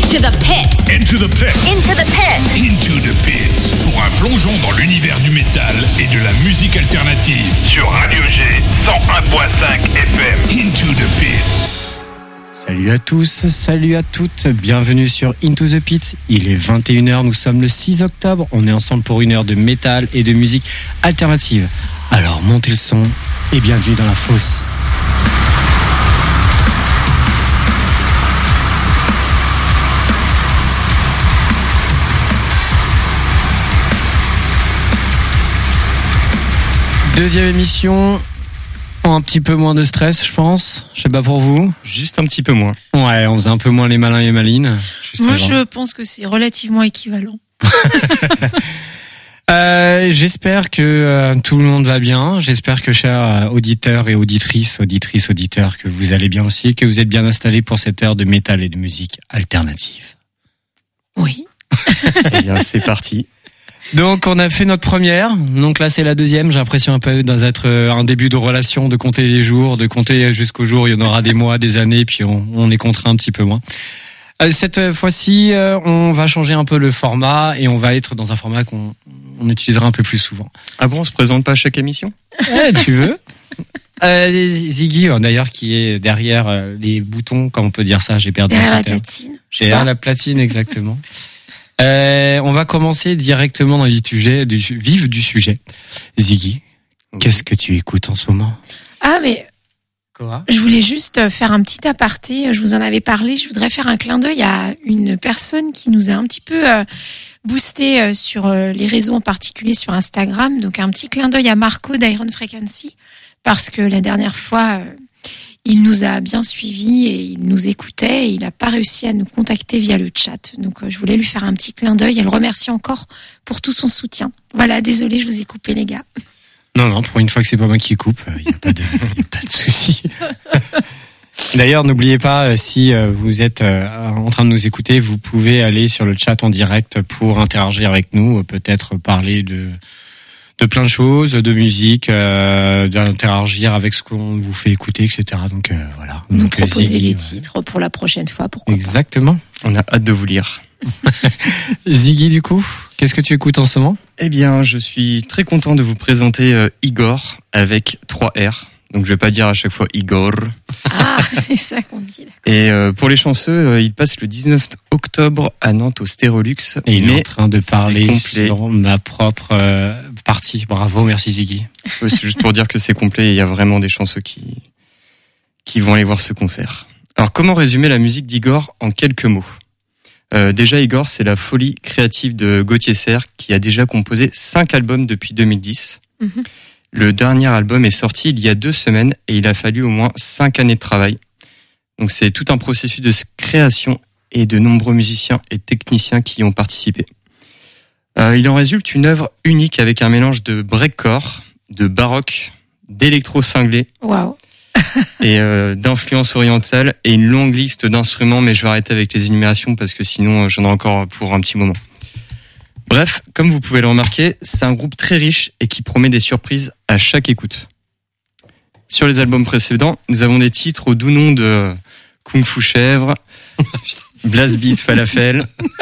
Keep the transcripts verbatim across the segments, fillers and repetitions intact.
Into the pit. Into the pit. Into the pit. Into the pit. Pour un plongeon dans l'univers du métal et de la musique alternative. Sur Radio G cent un virgule cinq F M. Into the pit. Salut à tous, salut à toutes, bienvenue sur Into the Pit. Il est vingt et une heures, nous sommes le six octobre, on est ensemble pour une heure de métal et de musique alternative. Alors montez le son et bienvenue dans la fosse. Deuxième émission, un petit peu moins de stress, je pense. Je sais pas pour vous. Juste un petit peu moins. Ouais, on faisait un peu moins les malins et malines. Juste Moi, avant. je pense que c'est relativement équivalent. euh, j'espère que euh, tout le monde va bien. J'espère que, chers euh, auditeurs et auditrices, auditrices, auditeurs, que vous allez bien aussi, que vous êtes bien installés pour cette heure de métal et de musique alternative. Oui. Eh bien, c'est parti. Donc on a fait notre première, donc là c'est la deuxième, j'ai l'impression un peu d'être un début de relation, de compter les jours, de compter jusqu'au jour, il y en aura des mois, des années, puis on, on est contraint un petit peu moins. Cette fois-ci, on va changer un peu le format et on va être dans un format qu'on on utilisera un peu plus souvent. Ah bon, on se présente pas à chaque émission ? Ouais, tu veux ? euh, Ziggy, d'ailleurs, qui est derrière les boutons, comme on peut dire ça, j'ai perdu derrière la la platine. Derrière la platine, exactement. Euh, on va commencer directement dans le sujet, du vif du sujet. Ziggy, oui. Qu'est-ce que tu écoutes en ce moment ? Ah mais quoi ? Je voulais juste faire un petit aparté. Je vous en avais parlé. Je voudrais faire un clin d'œil à une personne qui nous a un petit peu euh, boosté euh, sur euh, les réseaux, en particulier sur Instagram. Donc un petit clin d'œil à Marco d'Iron Frequency parce que la dernière fois. Euh, Il nous a bien suivis et il nous écoutait et il n'a pas réussi à nous contacter via le chat. Donc je voulais lui faire un petit clin d'œil et le remercier encore pour tout son soutien. Voilà, désolé, je vous ai coupé les gars. Non, non, pour une fois que c'est pas moi qui coupe, il n'y a pas de, y a pas de souci. D'ailleurs, n'oubliez pas, si vous êtes en train de nous écouter, vous pouvez aller sur le chat en direct pour interagir avec nous, peut-être parler de... de plein de choses, de musique, euh, d'interagir avec ce qu'on vous fait écouter, et cetera. Donc euh, voilà. Nous Donc, proposer Ziggy, des ouais. titres pour la prochaine fois, pourquoi Exactement. pas. On a hâte de vous lire. Ziggy, du coup, qu'est-ce que tu écoutes en ce moment ? Eh bien, je suis très content de vous présenter euh, Igor avec trois R. Donc je vais pas dire à chaque fois Igor. Ah, c'est ça qu'on dit. D'accord. Et euh, pour les chanceux, euh, il passe le dix-neuf octobre à Nantes au Stérolux. Et il mais est en train de parler complet. sur ma propre euh, partie. Bravo, merci Ziggy. Ouais, c'est juste pour dire que c'est complet et il y a vraiment des chanceux qui, qui vont aller voir ce concert. Alors comment résumer la musique d'Igor en quelques mots ? euh, Déjà Igor, c'est la folie créative de Gauthier Serre qui a déjà composé cinq albums depuis deux mille dix. Mm-hmm. Le dernier album est sorti il y a deux semaines et il a fallu au moins cinq années de travail. Donc c'est tout un processus de création et de nombreux musiciens et techniciens qui y ont participé. Euh, il en résulte une œuvre unique avec un mélange de breakcore, de baroque, d'électro cinglé wow. et euh, d'influence orientale et une longue liste d'instruments, mais je vais arrêter avec les énumérations parce que sinon j'en ai encore pour un petit moment. Bref, comme vous pouvez le remarquer, c'est un groupe très riche et qui promet des surprises à chaque écoute. Sur les albums précédents, nous avons des titres au doux nom de Kung Fu Chèvre, Blast Beat Falafel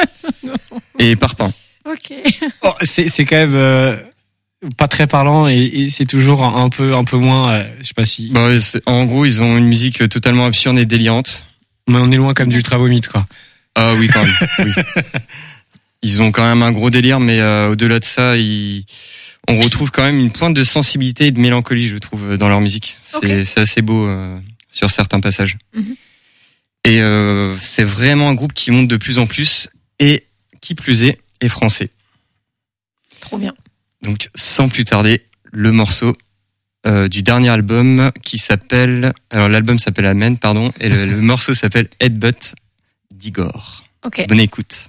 et Parpaing. Ok. Oh, c'est, c'est quand même euh, pas très parlant et, et c'est toujours un, un peu un peu moins. Euh, je sais pas si. Bah, c'est, en gros, ils ont une musique totalement absurde et délirante. Mais on est loin comme d'Ultra Vomit, quoi. Ah oui, quand même. Oui. Ils ont quand même un gros délire, mais euh, au-delà de ça, ils... on retrouve quand même une pointe de sensibilité et de mélancolie, je trouve, dans leur musique. C'est, okay. c'est assez beau euh, sur certains passages. Mm-hmm. Et euh, c'est vraiment un groupe qui monte de plus en plus et, qui plus est, est français. Trop bien. Donc, sans plus tarder, le morceau euh, du dernier album qui s'appelle... Alors, l'album s'appelle Amen, pardon, et le, le morceau s'appelle Headbutt d'Igor. Ok. Bonne écoute.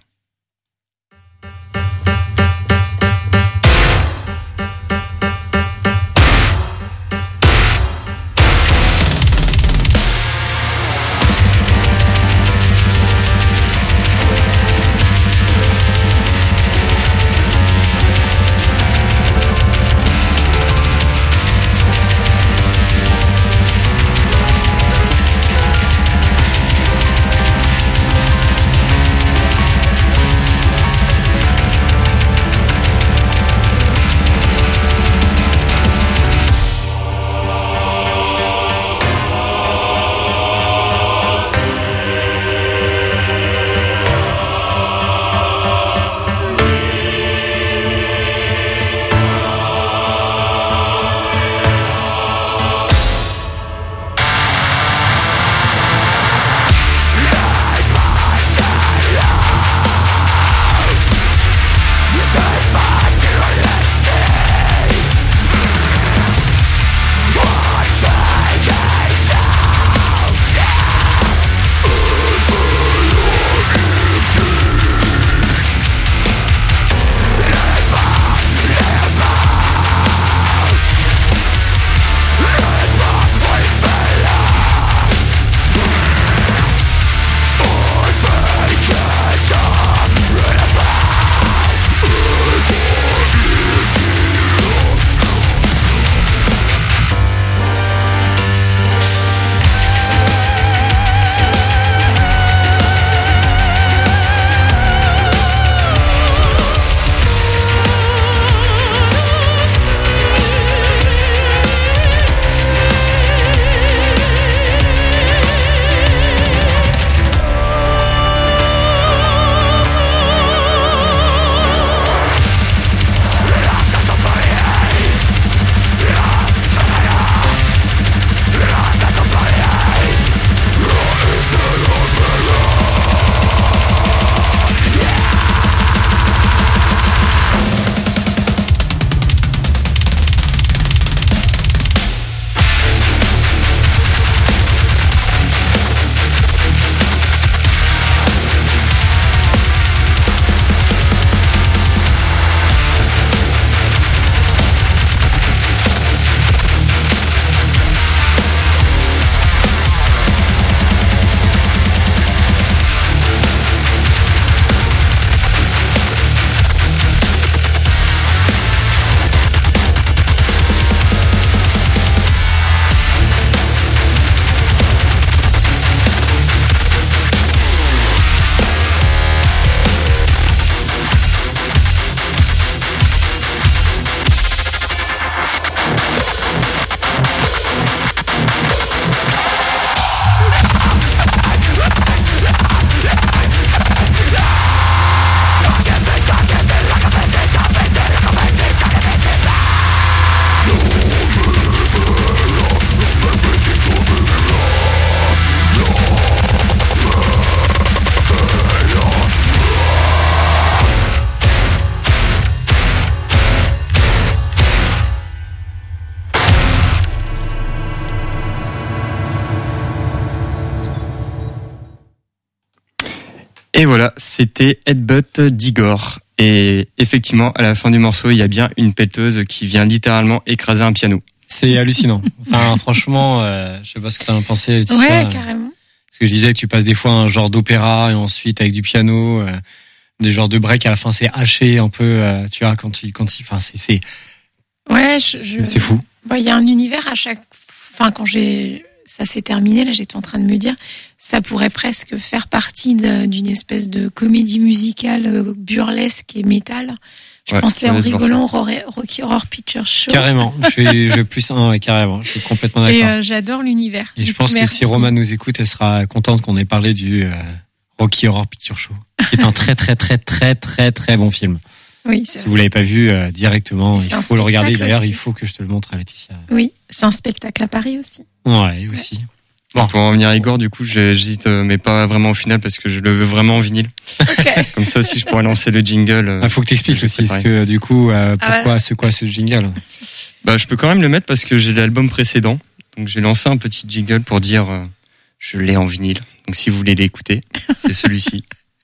Et voilà, c'était Headbutt d'Igor. Et effectivement, à la fin du morceau, il y a bien une pèteuse qui vient littéralement écraser un piano. C'est hallucinant. Enfin, franchement, euh, je sais pas ce que t'en as pensé, Laetitia. Ouais, carrément. Parce que je disais que tu passes des fois un genre d'opéra et ensuite avec du piano, euh, des genres de break à la fin c'est haché un peu, euh, tu vois, quand il, quand il, enfin c'est, c'est, ouais, je, je... c'est fou. Bah, il y a un univers à chaque, enfin quand j'ai, ça s'est terminé, là j'étais en train de me dire, ça pourrait presque faire partie de, d'une espèce de comédie musicale burlesque et métal. Je ouais, pensais en rigolant au Rocky Horror Picture Show. Carrément, je suis, je suis plus un, ouais, carrément, je suis complètement d'accord. Et euh, j'adore l'univers. Et je pense Merci. que si Roma nous écoute, elle sera contente qu'on ait parlé du euh, Rocky Horror Picture Show, qui est un très très très très très très bon film. Oui, c'est si vrai. vous l'avez pas vu euh, directement, il faut le regarder. D'ailleurs, aussi. il faut que je te le montre à Laetitia. Oui, c'est un spectacle à Paris aussi. Ouais, aussi. Ouais. Bon, pour en revenir à Igor, du coup, j'hésite, mais pas vraiment au final parce que je le veux vraiment en vinyle. Okay. Comme ça aussi, je pourrais lancer le jingle. Il faut que t'expliques aussi, parce que du coup, euh, pourquoi, ah, c'est quoi ce jingle? Bah, je peux quand même le mettre parce que j'ai l'album précédent, donc j'ai lancé un petit jingle pour dire, euh, je l'ai en vinyle. Donc si vous voulez l'écouter, c'est celui-ci.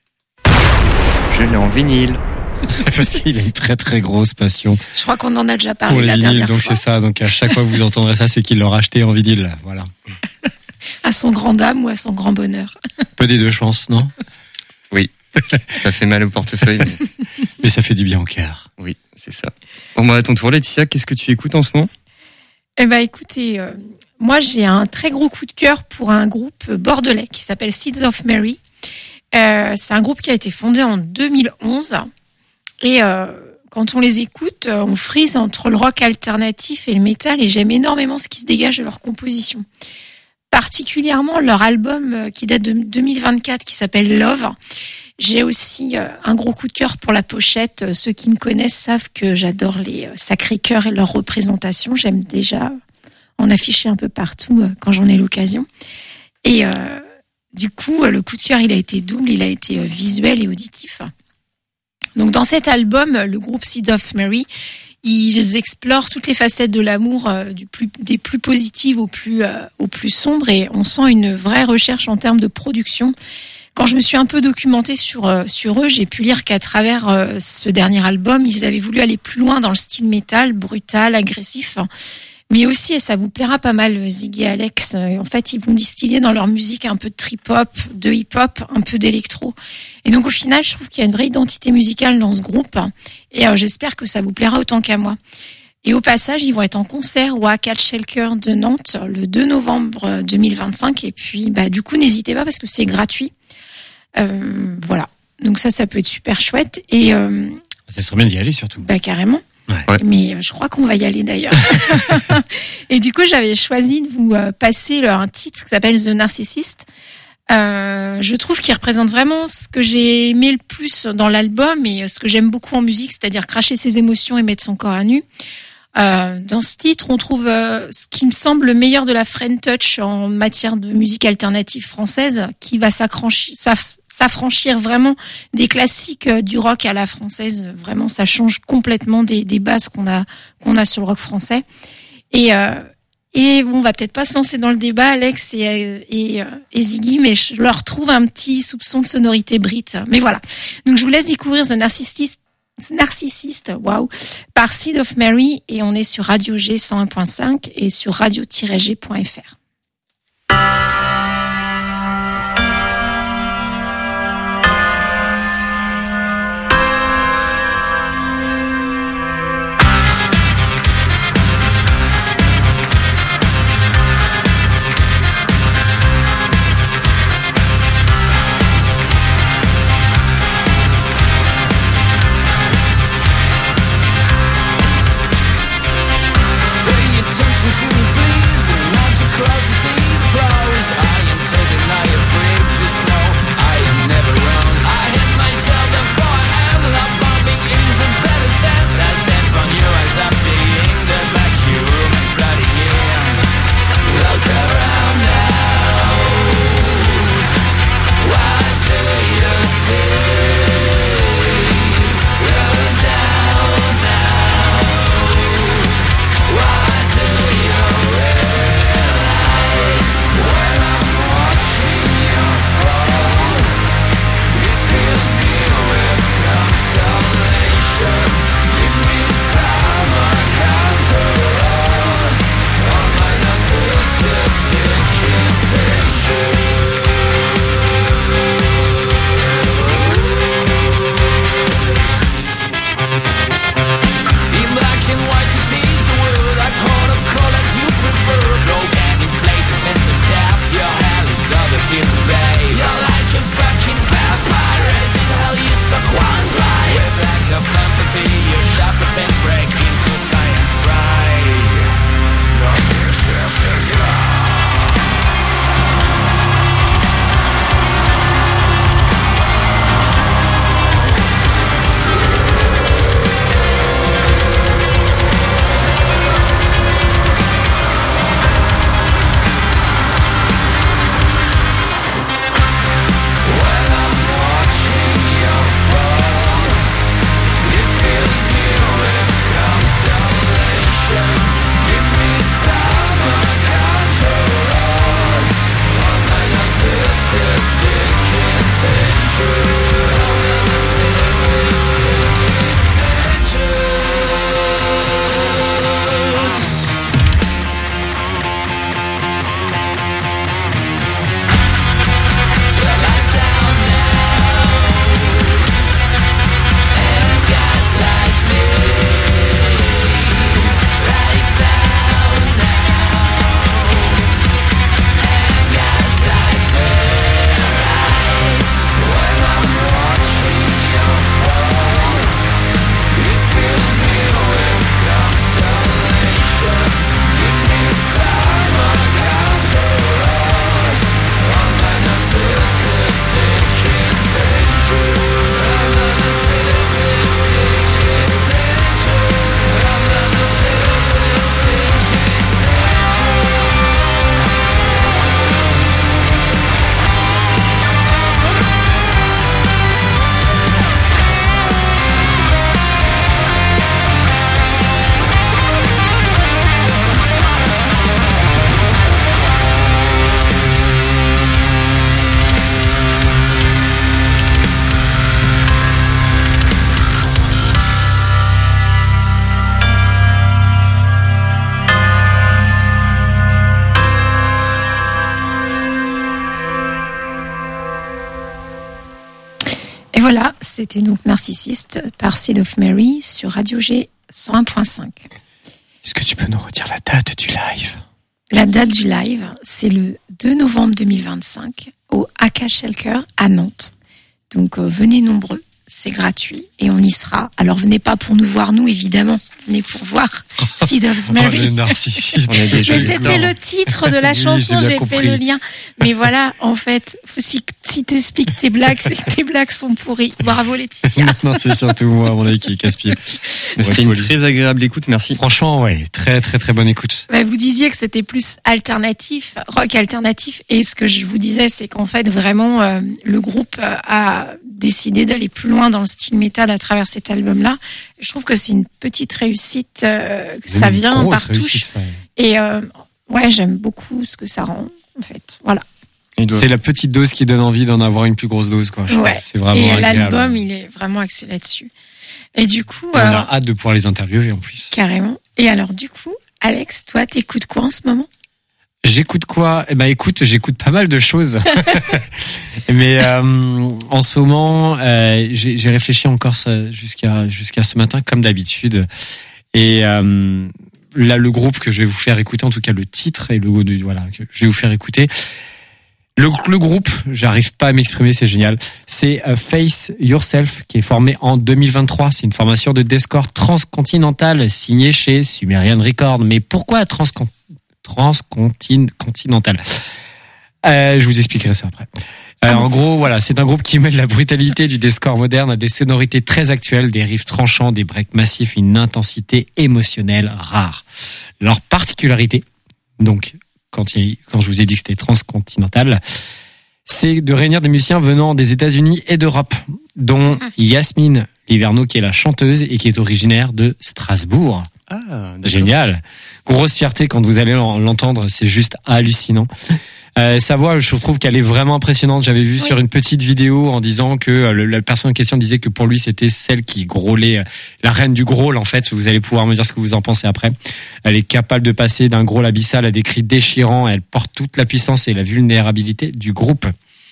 Je l'ai en vinyle. Parce qu'il a une très très grosse passion. Je crois qu'on en a déjà parlé pour les la vinyles, dernière donc fois. c'est ça. Donc à chaque fois que vous entendrez ça, c'est qu'il l'aura acheté en vinyle. Voilà. À son grand dame ou à son grand bonheur. Peu des deux, je pense, non? Oui. Ça fait mal au portefeuille. Mais, mais ça fait du bien au cœur. Oui, c'est ça. Bon, bah, à ton tour, Laetitia, qu'est-ce que tu écoutes en ce moment? Eh ben, écoutez, euh, moi, j'ai un très gros coup de cœur pour un groupe bordelais qui s'appelle Seeds of Mary. Euh, c'est un groupe qui a été fondé en deux mille onze. Et euh, quand on les écoute, on frise entre le rock alternatif et le métal. Et j'aime énormément ce qui se dégage de leur composition. Particulièrement leur album qui date de deux mille vingt-quatre qui s'appelle Love. J'ai aussi un gros coup de cœur pour la pochette. Ceux qui me connaissent savent que j'adore les Sacré-Cœur et leur représentation. J'aime déjà en afficher un peu partout quand j'en ai l'occasion. Et euh, du coup, le coup de cœur, il a été double. Il a été visuel et auditif. Donc dans cet album, le groupe Seeds of Mary, ils explorent toutes les facettes de l'amour, euh, du plus, des plus positives aux plus, euh, aux plus sombres, et on sent une vraie recherche en termes de production. Quand je me suis un peu documentée sur, euh, sur eux, j'ai pu lire qu'à travers euh, ce dernier album, ils avaient voulu aller plus loin dans le style métal, brutal, agressif. Mais aussi, et ça vous plaira pas mal, Ziggy et Alex, euh, en fait, ils vont distiller dans leur musique un peu de trip-hop, de hip-hop, un peu d'électro. Et donc, au final, je trouve qu'il y a une vraie identité musicale dans ce groupe. Et euh, j'espère que ça vous plaira autant qu'à moi. Et au passage, ils vont être en concert au Arcade Shelker de Nantes le deux novembre deux mille vingt-cinq. Et puis, bah, du coup, n'hésitez pas parce que c'est gratuit. Euh, voilà. Donc ça, ça peut être super chouette. Et euh, ça serait bien d'y aller surtout. Bah, carrément. Ouais. Mais je crois qu'on va y aller d'ailleurs. Et du coup, j'avais choisi de vous passer un titre qui s'appelle The Narcissist. Euh, je trouve qu'il représente vraiment ce que j'ai aimé le plus dans l'album et ce que j'aime beaucoup en musique, c'est-à-dire cracher ses émotions et mettre son corps à nu. Euh, dans ce titre, on trouve euh, ce qui me semble le meilleur de la French Touch en matière de musique alternative française, qui va s'affranchir, s'affranchir vraiment des classiques du rock à la française. Vraiment, ça change complètement des, des bases qu'on a qu'on a sur le rock français. Et euh, et bon, on va peut-être pas se lancer dans le débat, Alex et et, et Ziggy, mais je leur trouve un petit soupçon de sonorité brit. Mais voilà. Donc je vous laisse découvrir The Narcissist. Narcissiste, waouh, par Seeds of Mary, et on est sur Radio G cent un point cinq et sur radio tiret g point f r. To me, please, but not too close. voilà, c'était donc Narcissiste par Seed of Mary sur Radio G cent un point cinq. Est-ce que tu peux nous redire la date du live ? La date du live, c'est le deux novembre deux mille vingt-cinq au Aka Shelker à Nantes. Donc euh, venez nombreux, c'est gratuit et on y sera. Alors venez pas pour nous voir nous évidemment, venez pour voir Seed of Mary. Oh, le narcissiste. On est déjà Mais c'était le titre de la Oui, chanson, j'ai bien j'ai compris. fait le lien. Mais voilà, en fait, si, si t'expliques tes blagues, c'est que tes blagues sont pourries. Bravo Laetitia. Non, c'est surtout moi, à mon avis, qui est casse-pied. Mais c'était une très agréable écoute, merci. Franchement, ouais, très très très bonne écoute. Bah, vous disiez que c'était plus alternatif, rock alternatif, et ce que je vous disais, c'est qu'en fait, vraiment, euh, le groupe euh, a décidé d'aller plus loin dans le style métal à travers cet album-là. Je trouve que c'est une petite réussite, euh, que ça Une vient grosse par touche. réussite, ouais. Et euh, ouais, j'aime beaucoup ce que ça rend, en fait. Voilà. Il doit- C'est la petite dose qui donne envie d'en avoir une plus grosse dose, quoi. Je Ouais. trouve. C'est vraiment Et agréable. l'album, il est vraiment axé là-dessus. Et du coup, Et on euh, a hâte de pouvoir les interviewer en plus. carrément. Et alors, du coup, Alex, toi, t'écoutes quoi en ce moment? J'écoute quoi? Eh ben, écoute, j'écoute pas mal de choses. Mais euh, en ce moment, euh, j'ai, j'ai réfléchi encore ça jusqu'à jusqu'à ce matin, comme d'habitude. Et euh, là, le groupe que je vais vous faire écouter, en tout cas le titre et le voilà, que je vais vous faire écouter. Le, le groupe, j'arrive pas à m'exprimer, c'est génial. C'est euh, Face Yourself qui est formé en deux mille vingt-trois. C'est une formation de deathcore transcontinentale signée chez Sumerian Records. Mais pourquoi transcon- transcontinental euh, Je vous expliquerai ça après. Euh, en gros, voilà, c'est un groupe qui mêle la brutalité du deathcore moderne à des sonorités très actuelles, des riffs tranchants, des breaks massifs, une intensité émotionnelle rare. Leur particularité, donc, quand, il, quand je vous ai dit que c'était transcontinental, c'est de réunir des musiciens venant des États-Unis et d'Europe, dont Yasmine Liverno, qui est la chanteuse et qui est originaire de Strasbourg. Ah, d'accord. Génial. Grosse fierté quand vous allez l'entendre, c'est juste hallucinant. Euh, sa voix, je trouve qu'elle est vraiment impressionnante. J'avais vu Oui. sur une petite vidéo en disant que euh, le, la personne en question disait que pour lui c'était celle qui grôlait, euh, la reine du growl en fait. Vous allez pouvoir me dire ce que vous en pensez après. Elle est capable de passer d'un growl abyssal à des cris déchirants. Elle porte toute la puissance et la vulnérabilité du groupe.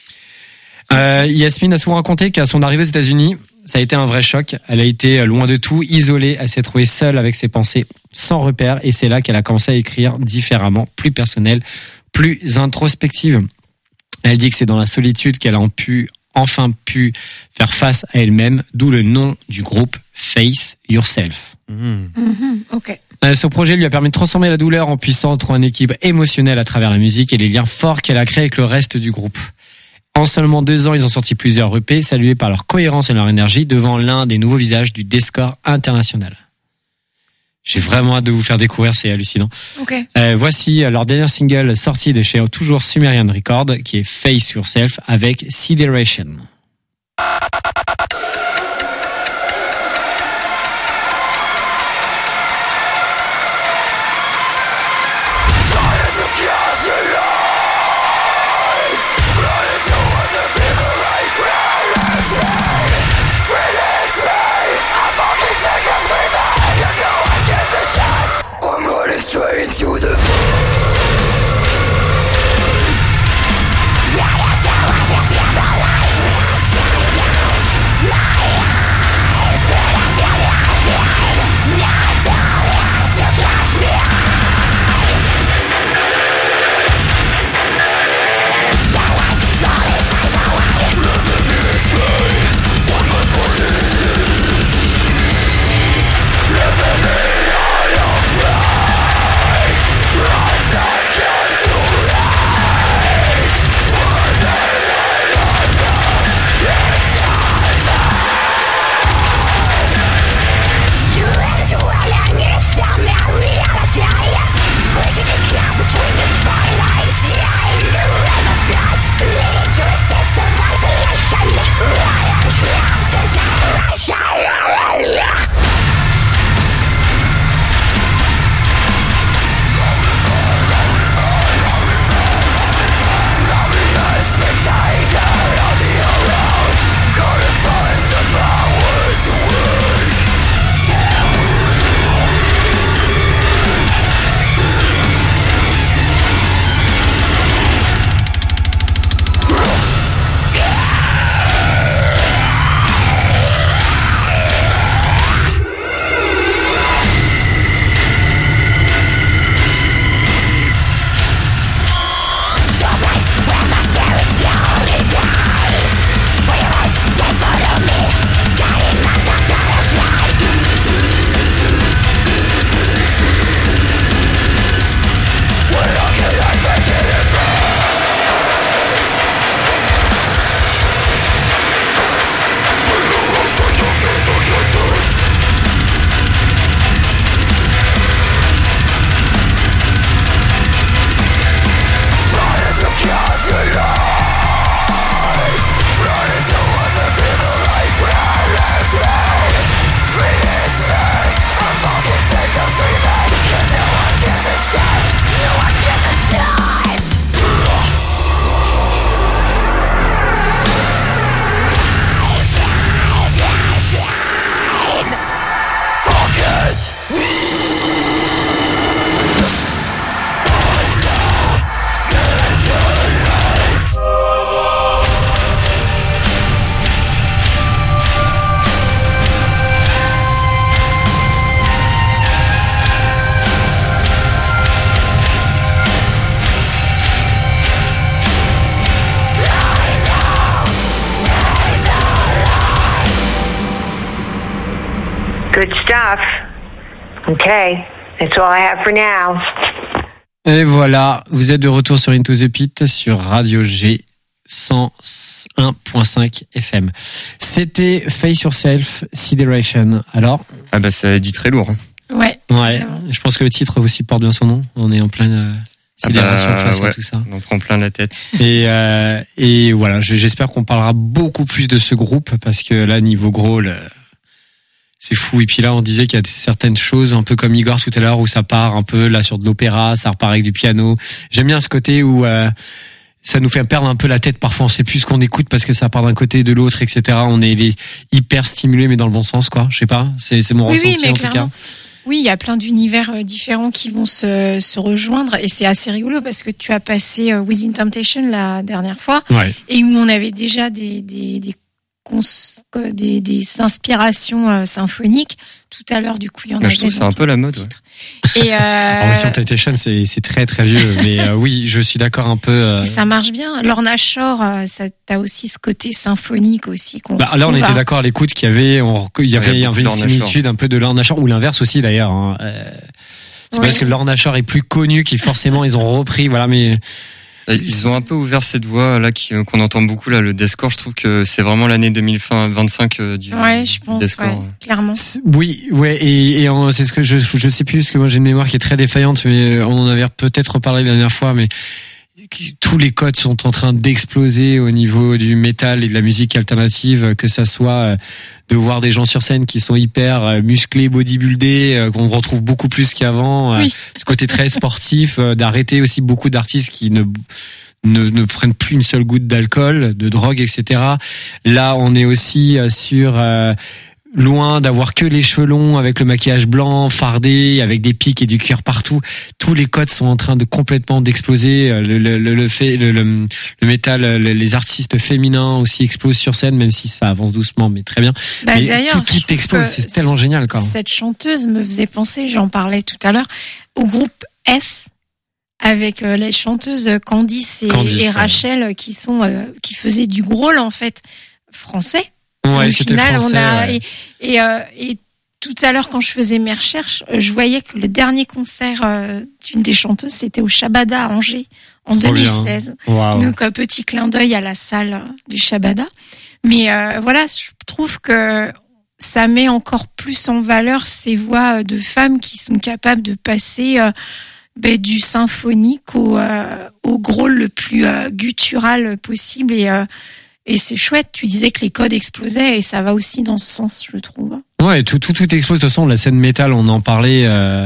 Euh, Yasmine a souvent raconté qu'à son arrivée aux États-Unis, ça a été un vrai choc. Elle a été loin de tout, isolée. Elle s'est trouvée seule avec ses pensées, sans repère. Et c'est là qu'elle a commencé à écrire différemment, plus personnelle, plus introspective. Elle dit que c'est dans la solitude qu'elle a pu, enfin pu faire face à elle-même, d'où le nom du groupe Face Yourself. Mmh. Mhm, ok. Euh, Ce projet lui a permis de transformer la douleur en puissance, trouver un équilibre émotionnel à travers la musique et les liens forts qu'elle a créés avec le reste du groupe. En seulement deux ans, ils ont sorti plusieurs E P, salués par leur cohérence et leur énergie devant l'un des nouveaux visages du deathcore international. J'ai vraiment hâte de vous faire découvrir, c'est hallucinant. Ok. Euh, voici leur dernier single sorti de chez toujours Sumerian Records, qui est Face Yourself avec Sideration. Straight into the Good stuff. Okay, that's all I have for now. Et voilà, vous êtes de retour sur Into the Pit sur Radio G cent un virgule cinq F M. C'était Face Yourself, Sideration. Alors ah bah ça a du très lourd. Hein. Ouais. Ouais. Je pense que le titre aussi porte bien son nom. On est en pleine euh, sidération ah bah, face ouais, à tout ça. On en prend plein la tête. Et euh, et voilà, j'espère qu'on parlera beaucoup plus de ce groupe parce que là niveau growl, c'est fou. Et puis là, on disait qu'il y a certaines choses, un peu comme Igor tout à l'heure, où ça part un peu là sur de l'opéra, ça repart avec du piano. J'aime bien ce côté où euh, ça nous fait perdre un peu la tête. Parfois, on sait plus ce qu'on écoute parce que ça part d'un côté, de l'autre, et cetera. On est les hyper stimulés, mais dans le bon sens, quoi. Je sais pas. C'est, c'est mon oui, ressenti oui, en clairement. tout cas. Oui, il y a plein d'univers différents qui vont se, se rejoindre et c'est assez rigolo parce que tu as passé Within Temptation la dernière fois ouais. et où on avait déjà des des des cons, des, des inspirations euh, symphoniques. Tout à l'heure, du coup, il y en a. Je trouve que c'est un peu la mode. Ouais. Et euh... Alors, Within Temptation, c'est c'est très très vieux, mais euh, oui, je suis d'accord un peu. Euh... Ça marche bien. Lorna Shore, euh, ça t'as aussi ce côté symphonique aussi qu'on. Bah, là, on était d'accord à l'écoute qu'il y avait, on, il y avait, il y avait une similitude un peu de Lorna Shore ou l'inverse aussi d'ailleurs. Hein. Euh, c'est ouais. Parce que Lorna Shore est plus connue qu'ils forcément ils ont repris, voilà, mais. Ils ont un peu ouvert cette voie là qui, qu'on entend beaucoup là, le deathcore. Je trouve que c'est vraiment l'année deux mille vingt-cinq du, ouais, je pense, deathcore. Ouais, clairement. Oui, ouais, et, et on, c'est ce que je, je sais plus, parce que moi j'ai une mémoire qui est très défaillante, mais on en avait peut-être reparlé la dernière fois, mais tous les codes sont en train d'exploser au niveau du métal et de la musique alternative, que ça soit de voir des gens sur scène qui sont hyper musclés, bodybuildés, qu'on retrouve beaucoup plus qu'avant, oui. Ce côté très sportif, d'arrêter aussi beaucoup d'artistes qui ne Ne, ne prennent plus une seule goutte d'alcool, de drogue, et cetera. Là, on est aussi sur euh, loin d'avoir que les cheveux longs avec le maquillage blanc, fardé, avec des pics et du cuir partout. Tous les codes sont en train de complètement d'exploser. Le, le, le, le, fait, le, le, le métal, le, les artistes féminins aussi explosent sur scène, même si ça avance doucement, mais très bien. Bah, mais d'ailleurs, tout, tout explose, c'est tellement génial, quoi. Cette chanteuse me faisait penser, j'en parlais tout à l'heure, au groupe S. Avec euh, les chanteuses Candice et, Candice, et Rachel ouais. qui sont euh, qui faisaient du growl en fait français. Ouais, au c'était final, français. On a, ouais. et et, euh, et tout à l'heure quand je faisais mes recherches, je voyais que le dernier concert euh, d'une des chanteuses c'était au Shabada à Angers en Trop deux mille seize. Wow. Donc euh, petit clin d'œil à la salle du Shabada. Mais euh, voilà, je trouve que ça met encore plus en valeur ces voix de femmes qui sont capables de passer euh, Ben, du symphonique au, euh, au growl le plus euh, guttural possible et, euh, et c'est chouette. Tu disais que les codes explosaient et ça va aussi dans ce sens, je trouve. Ouais, tout tout tout explose. De toute façon, la scène métal, on en parlait, euh,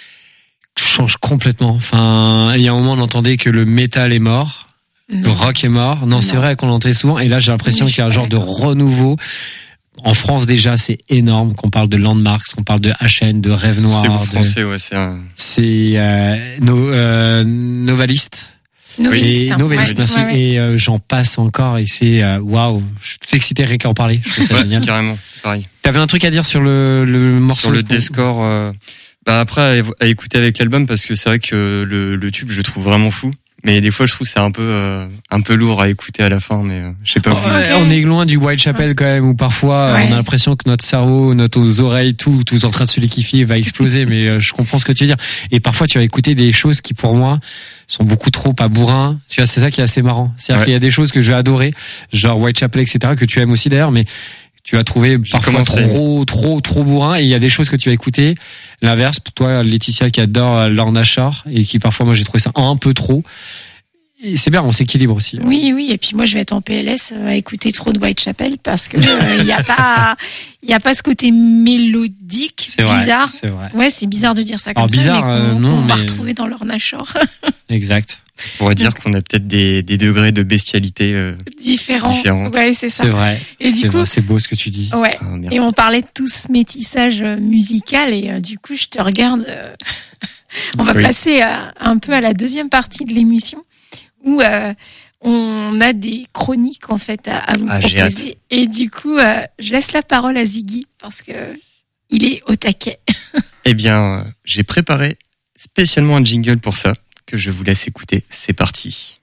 change complètement. Enfin, il y a un moment, on entendait que le métal est mort, non. Le rock est mort. Non, non. C'est vrai qu'on l'entendait souvent. Et là, j'ai l'impression qu'il y a un genre de renouveau. En France déjà, c'est énorme qu'on parle de Landmarks, qu'on parle de H N, de Rêve Noir. C'est vous de... français, ouais, c'est un. C'est euh, no, euh, Novaliste. Noveliste, et, hein. Noveliste, ouais, merci. Ouais, ouais. Et euh, j'en passe encore et c'est waouh. Wow, je suis tout excité rien qu'à en parler. Je trouve ça ouais, génial. Carrément, pareil. T'avais un truc à dire sur le, le morceau. Sur le deathcore. Euh, bah après à, à écouter avec l'album parce que c'est vrai que le, le tube je le trouve vraiment fou. Mais des fois, je trouve que c'est un peu, euh, un peu lourd à écouter à la fin, mais euh, je sais pas. Oh, vous. Ouais, on est loin du Whitechapel quand même, où parfois ouais. on a l'impression que notre cerveau, nos oreilles, tout, tout en train de se liquéfier, va exploser. Mais euh, je comprends ce que tu veux dire. Et parfois, tu vas écouter des choses qui, pour moi, sont beaucoup trop à bourrin. Tu vois, c'est ça qui est assez marrant. C'est-à-dire ouais. qu'il y a des choses que je vais adorer, genre Whitechapel, et cetera, que tu aimes aussi d'ailleurs, mais tu vas trouver J'ai parfois commencé. trop, trop, trop bourrin. Et il y a des choses que tu vas écouter. L'inverse, pour toi, Laetitia qui adore Lorna Shore et qui parfois, moi, j'ai trouvé ça un peu trop. Et c'est bien, on s'équilibre aussi. Oui, oui. Et puis moi, je vais être en P L S à écouter trop de Whitechapel parce que il euh, y a pas, il y a pas ce côté mélodique c'est bizarre. Vrai, c'est vrai. Ouais, c'est bizarre de dire ça comme Alors, ça, bizarre, mais qu'on, euh, non, qu'on va mais... retrouver dans Lorna Shore. Exact. On va dire qu'on a peut-être des, des degrés de bestialité euh, différents. différentes. Ouais, c'est ça. C'est vrai. Et c'est du coup, vrai, c'est beau ce que tu dis. Ouais. Ah, et on parlait de tout ce métissage musical et euh, du coup, je te regarde. Euh... on va oui. passer euh, un peu à la deuxième partie de l'émission. Où euh, on a des chroniques en fait à, à vous ah, proposer. Et du coup, euh, je laisse la parole à Ziggy parce que il est au taquet. Eh bien, euh, j'ai préparé spécialement un jingle pour ça que je vous laisse écouter. C'est parti.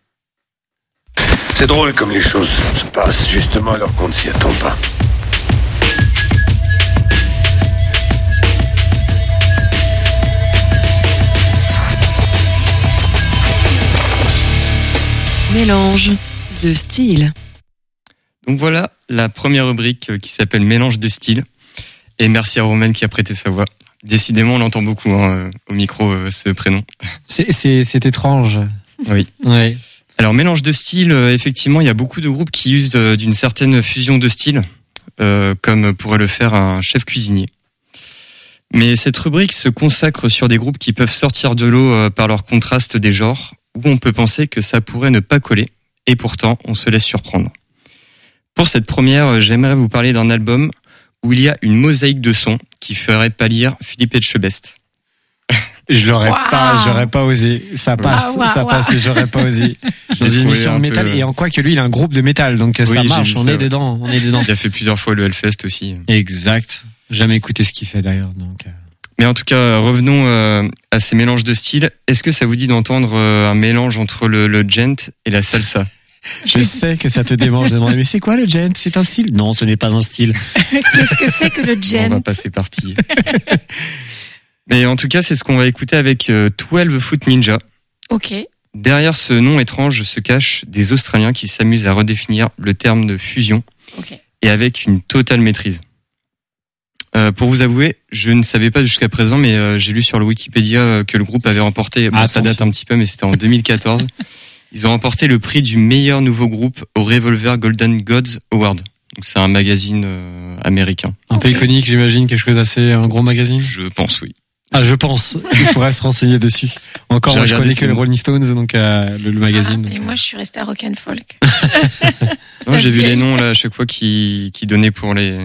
C'est drôle comme les choses se passent justement alors qu'on ne s'y attend pas. Mélange de style. Donc voilà la première rubrique qui s'appelle Mélange de style. Et merci à Romaine qui a prêté sa voix. Décidément, on l'entend beaucoup hein, au micro, ce prénom. C'est, c'est, c'est étrange. Oui. Ouais. Alors, mélange de style, effectivement, il y a beaucoup de groupes qui usent d'une certaine fusion de styles, euh, comme pourrait le faire un chef cuisinier. Mais cette rubrique se consacre sur des groupes qui peuvent sortir de l'eau par leur contraste des genres, où on peut penser que ça pourrait ne pas coller, et pourtant, on se laisse surprendre. Pour cette première, j'aimerais vous parler d'un album où il y a une mosaïque de sons qui ferait pâlir Philippe Etchebest. Je l'aurais Wow. pas, j'aurais pas osé. Ça passe, Wow, wow, ça wow. passe, j'aurais pas osé. Dans l'ai une trouvé émission un de métal, peu- et en quoi que lui, il a un groupe de métal, donc ça j'ai marche, vu on ça, est ouais. dedans, on est dedans. Il a fait plusieurs fois le Hellfest aussi. Exact. Jamais écouté ce qu'il fait d'ailleurs, donc. euh. Mais en tout cas, revenons euh, à ces mélanges de styles. Est-ce que ça vous dit d'entendre euh, un mélange entre le, le gent et la salsa? Je sais que ça te démange de demander, mais c'est quoi le gent? C'est un style? Non, ce n'est pas un style. Qu'est-ce que c'est que le On gent? va pas s'éparpiller. Mais en tout cas, c'est ce qu'on va écouter avec euh, douze Foot Ninja. Ok. Derrière ce nom étrange se cachent des Australiens qui s'amusent à redéfinir le terme de fusion Ok. et avec une totale maîtrise. Euh, pour vous avouer, je ne savais pas jusqu'à présent, mais euh, j'ai lu sur le Wikipédia euh, que le groupe avait remporté, bon, ça Attention. date un petit peu, mais c'était en deux mille quatorze. Ils ont remporté le prix du meilleur nouveau groupe au Revolver Golden Gods Award. Donc c'est un magazine euh, américain. Un peu Ok. iconique, j'imagine, quelque chose d'assez, un gros magazine. Je pense, oui. Ah, je pense. Il faudrait se renseigner dessus. Encore, J'ai moi, je regardé connais ces que les noms. Rolling Stones, donc euh, le, le magazine. Ah, donc, et euh. moi, je suis restée à Rock and Folk. Non, j'ai vu vieille. les noms là à chaque fois qui qui donnaient pour les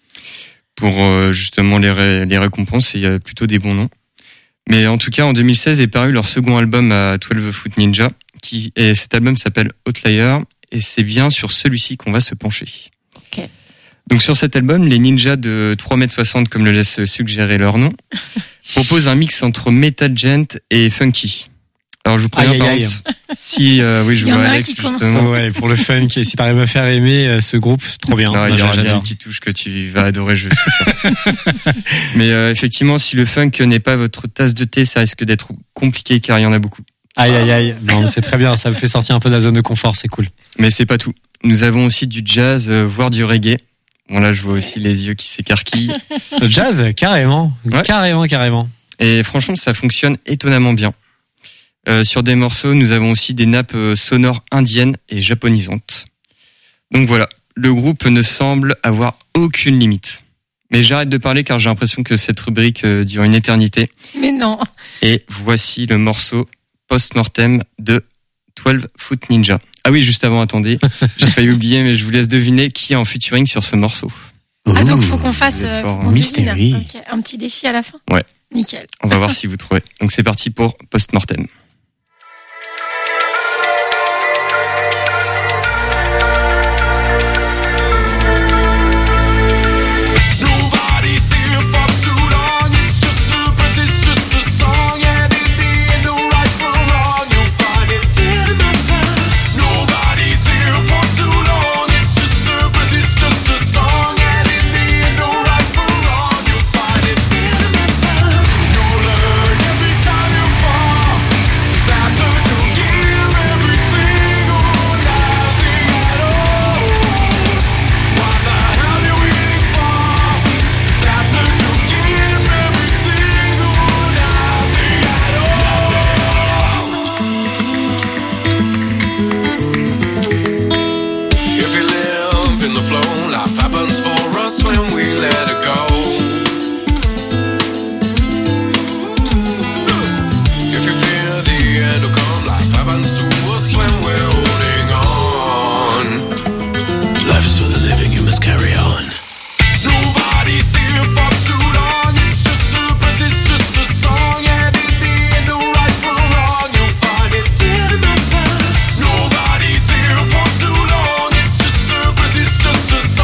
pour euh, justement les ré- les récompenses et il y a plutôt des bons noms. Mais en tout cas, en deux mille seize est paru leur second album à douze Foot Ninja, qui et cet album s'appelle Outlier et c'est bien sur celui-ci qu'on va se pencher. Ok. Donc sur cet album, les ninjas de trois mètres soixante, comme le laisse suggérer leur nom, proposent un mix entre metal gent et funky. Alors je vous préviens Aïe, par aïe, contre, si euh, oui, je Il y en vois a un Alex qui commence. justement. Ouais, pour le fun, qui- si t'arrives à faire aimer euh, ce groupe, c'est trop bien. Non, Moi, il y aura bien j'adore. une petite touche que tu vas adorer, je suis sûr. Mais euh, effectivement, si le funk n'est pas votre tasse de thé, ça risque d'être compliqué car il y en a beaucoup. Aïe, aïe, aïe. Non, mais c'est très bien. Ça me fait sortir un peu de la zone de confort. C'est cool. Mais c'est pas tout. Nous avons aussi du jazz, euh, voire du reggae. Bon là, je vois aussi les yeux qui s'écarquillent. Le jazz, carrément. Ouais. Carrément, carrément. Et franchement, ça fonctionne étonnamment bien. Euh, sur des morceaux, nous avons aussi des nappes euh, sonores indiennes et japonisantes. Donc voilà, le groupe ne semble avoir aucune limite. Mais j'arrête de parler car j'ai l'impression que cette rubrique euh, dure une éternité. Mais non. Et voici le morceau Post-Mortem de douze Foot Ninja. Ah oui, juste avant, attendez, j'ai failli oublier, mais je vous laisse deviner qui est en featuring sur ce morceau. Ah, donc, faut qu'on fasse, vous êtes euh, fort, faut qu'on hein. devine. Mystérie. Ok. Un petit défi à la fin? Ouais. Nickel. On va voir si vous trouvez. Donc c'est parti pour Post-Mortem. Nobody's here for too long. It's just a breath, it's just a song. And in the end, no right from wrong, you'll find it dead in the time. Nobody's here for too long. It's just a breath, it's just a song. And in the end, no right from wrong, you'll find it dead in the time. You'll learn every time you fall. That's how to give everything or nothing at all. What the hell you waiting for? That's how to give everything or nothing at all. If you live in the flow, life happens for us when we let it go. If you fear the end will come, life happens to us when we're holding on. Life is for the living, you must carry on. Nobody's here for too long. It's just a breath, it's just a song. And in the end, no right from wrong, you'll find it dead in the time. Nobody's here for too long. It's just a breath, it's just a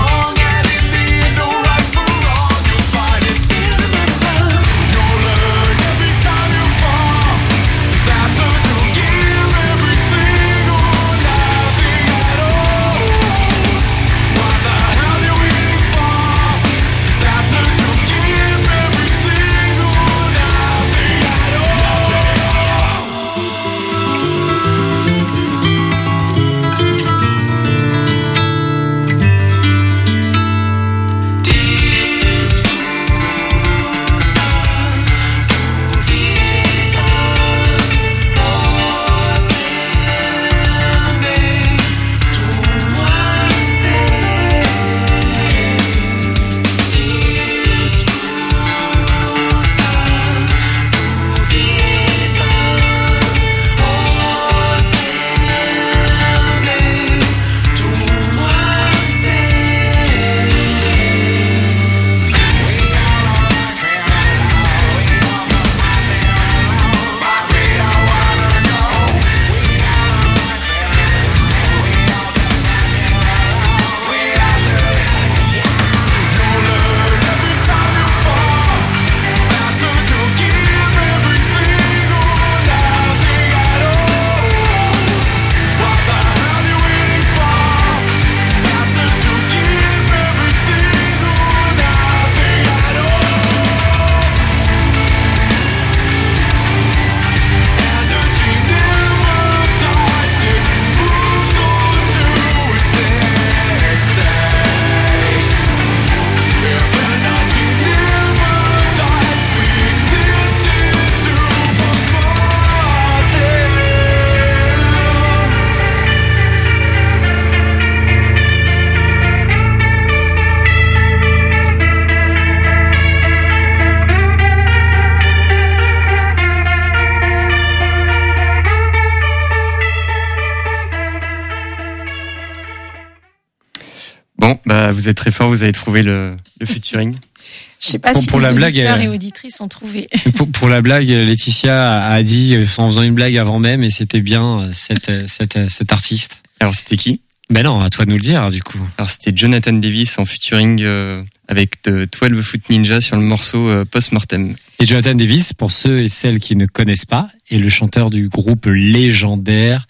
Bon, bah vous êtes très fort, vous avez trouvé le, le featuring. Je sais pas Pour- si pour les la blague, auditeurs euh, et auditrices ont trouvé. Pour, pour la blague, Laetitia a dit, euh, en faisant une blague avant même, et c'était bien euh, cette, euh, cette, euh, cet artiste. Alors c'était qui? Ben non, à toi de nous le dire, du coup. Alors c'était Jonathan Davis en featuring euh, avec de douze Foot Ninja sur le morceau euh, Post-Mortem. Et Jonathan Davis, pour ceux et celles qui ne connaissent pas, est le chanteur du groupe légendaire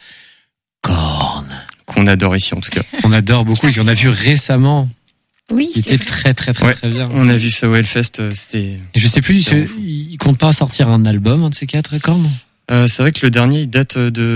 Korn. Qu'on adore ici en tout cas. On adore beaucoup et qu'on a vu récemment. Oui, Qui c'est était vrai. très très très Ouais. très bien. On a vu ça au Hellfest, euh, c'était... Et je sais plus, C'était ce- il compte pas sortir un album, un de ces quatre, Korn? Euh, c'est vrai que le dernier il date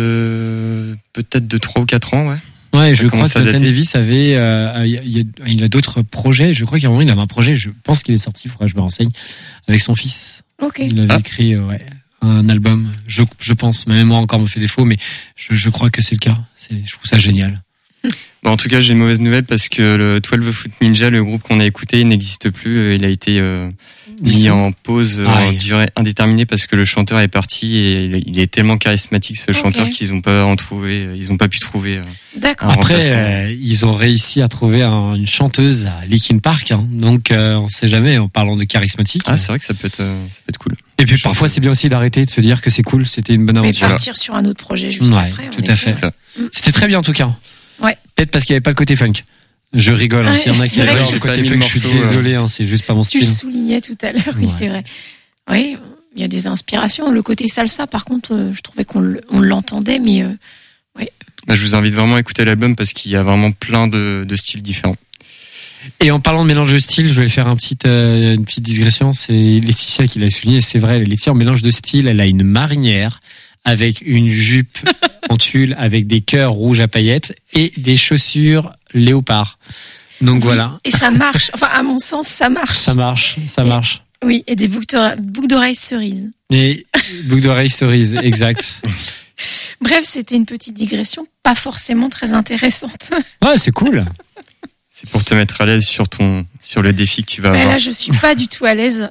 de peut-être de trois ou quatre ans, ouais. Ouais, je Ça crois commence que à Jonathan dater. Davis avait, euh, il, y a- il y a, il a d'autres projets. Je crois qu'à un moment il avait un projet. Je pense qu'il est sorti. Il faudra que je me renseigne avec son fils. Ok. Il avait Ah. écrit, euh, ouais, un album. Je, je pense. Ma mémoire encore me fait défaut, mais je, je crois que c'est le cas. C'est, je trouve ça génial. Bon, en tout cas, j'ai une mauvaise nouvelle parce que le douze Foot Ninja, le groupe qu'on a écouté, il n'existe plus. Euh, Il a été euh, mis Dissous. en pause euh, Ah en oui. durée indéterminée parce que le chanteur est parti et il est- il est tellement charismatique ce Ok. chanteur qu'ils ont pas en trouvé, ils ont pas pu trouver. euh, D'accord. un Après, remplaçant. euh, ils ont réussi à trouver un- une chanteuse à Linkin Park. Hein. Donc, euh, on sait jamais. En parlant de charismatique. Ah, c'est vrai que ça peut être, euh, ça peut être cool. Et puis parfois, c'est bien aussi d'arrêter de se dire que c'est cool. C'était une bonne Mais aventure. partir sur un autre projet juste Ouais, après. en tout à effet. fait. Ça. C'était très bien en tout cas. Ouais. Peut-être parce qu'il n'y avait pas le côté funk. Je rigole, hein. Ouais, S'il y en a qui c'est vrai adorent que le j'ai pas côté mis funk, le je suis morceau, euh. désolé, hein, c'est juste pas mon Tu style. le soulignais tout à l'heure, oui, Ouais. c'est vrai. Oui, il y a des inspirations. Le côté salsa, par contre, euh, je trouvais qu'on le- on l'entendait, mais euh, Bah, je vous invite vraiment à écouter l'album parce qu'il y a vraiment plein de, de styles différents. Et en parlant de mélange de style, je vais faire un petit, euh, une petite digression. C'est Laetitia qui l'a souligné. C'est vrai, Laetitia, en mélange de style, elle a une marinière avec une jupe en tulle avec des cœurs rouges à paillettes et des chaussures léopard. Donc oui, voilà. Et ça marche. Enfin, à mon sens, ça marche. Ça marche, ça Et- marche. Oui, et des boucles d'ore- boucles d'oreilles cerises. Et boucle d'oreille cerise, exact. Bref, c'était une petite digression, pas forcément très intéressante. Ouais, c'est cool. C'est pour te mettre à l'aise sur ton, sur le défi que tu vas Mais avoir. là, je suis pas du tout à l'aise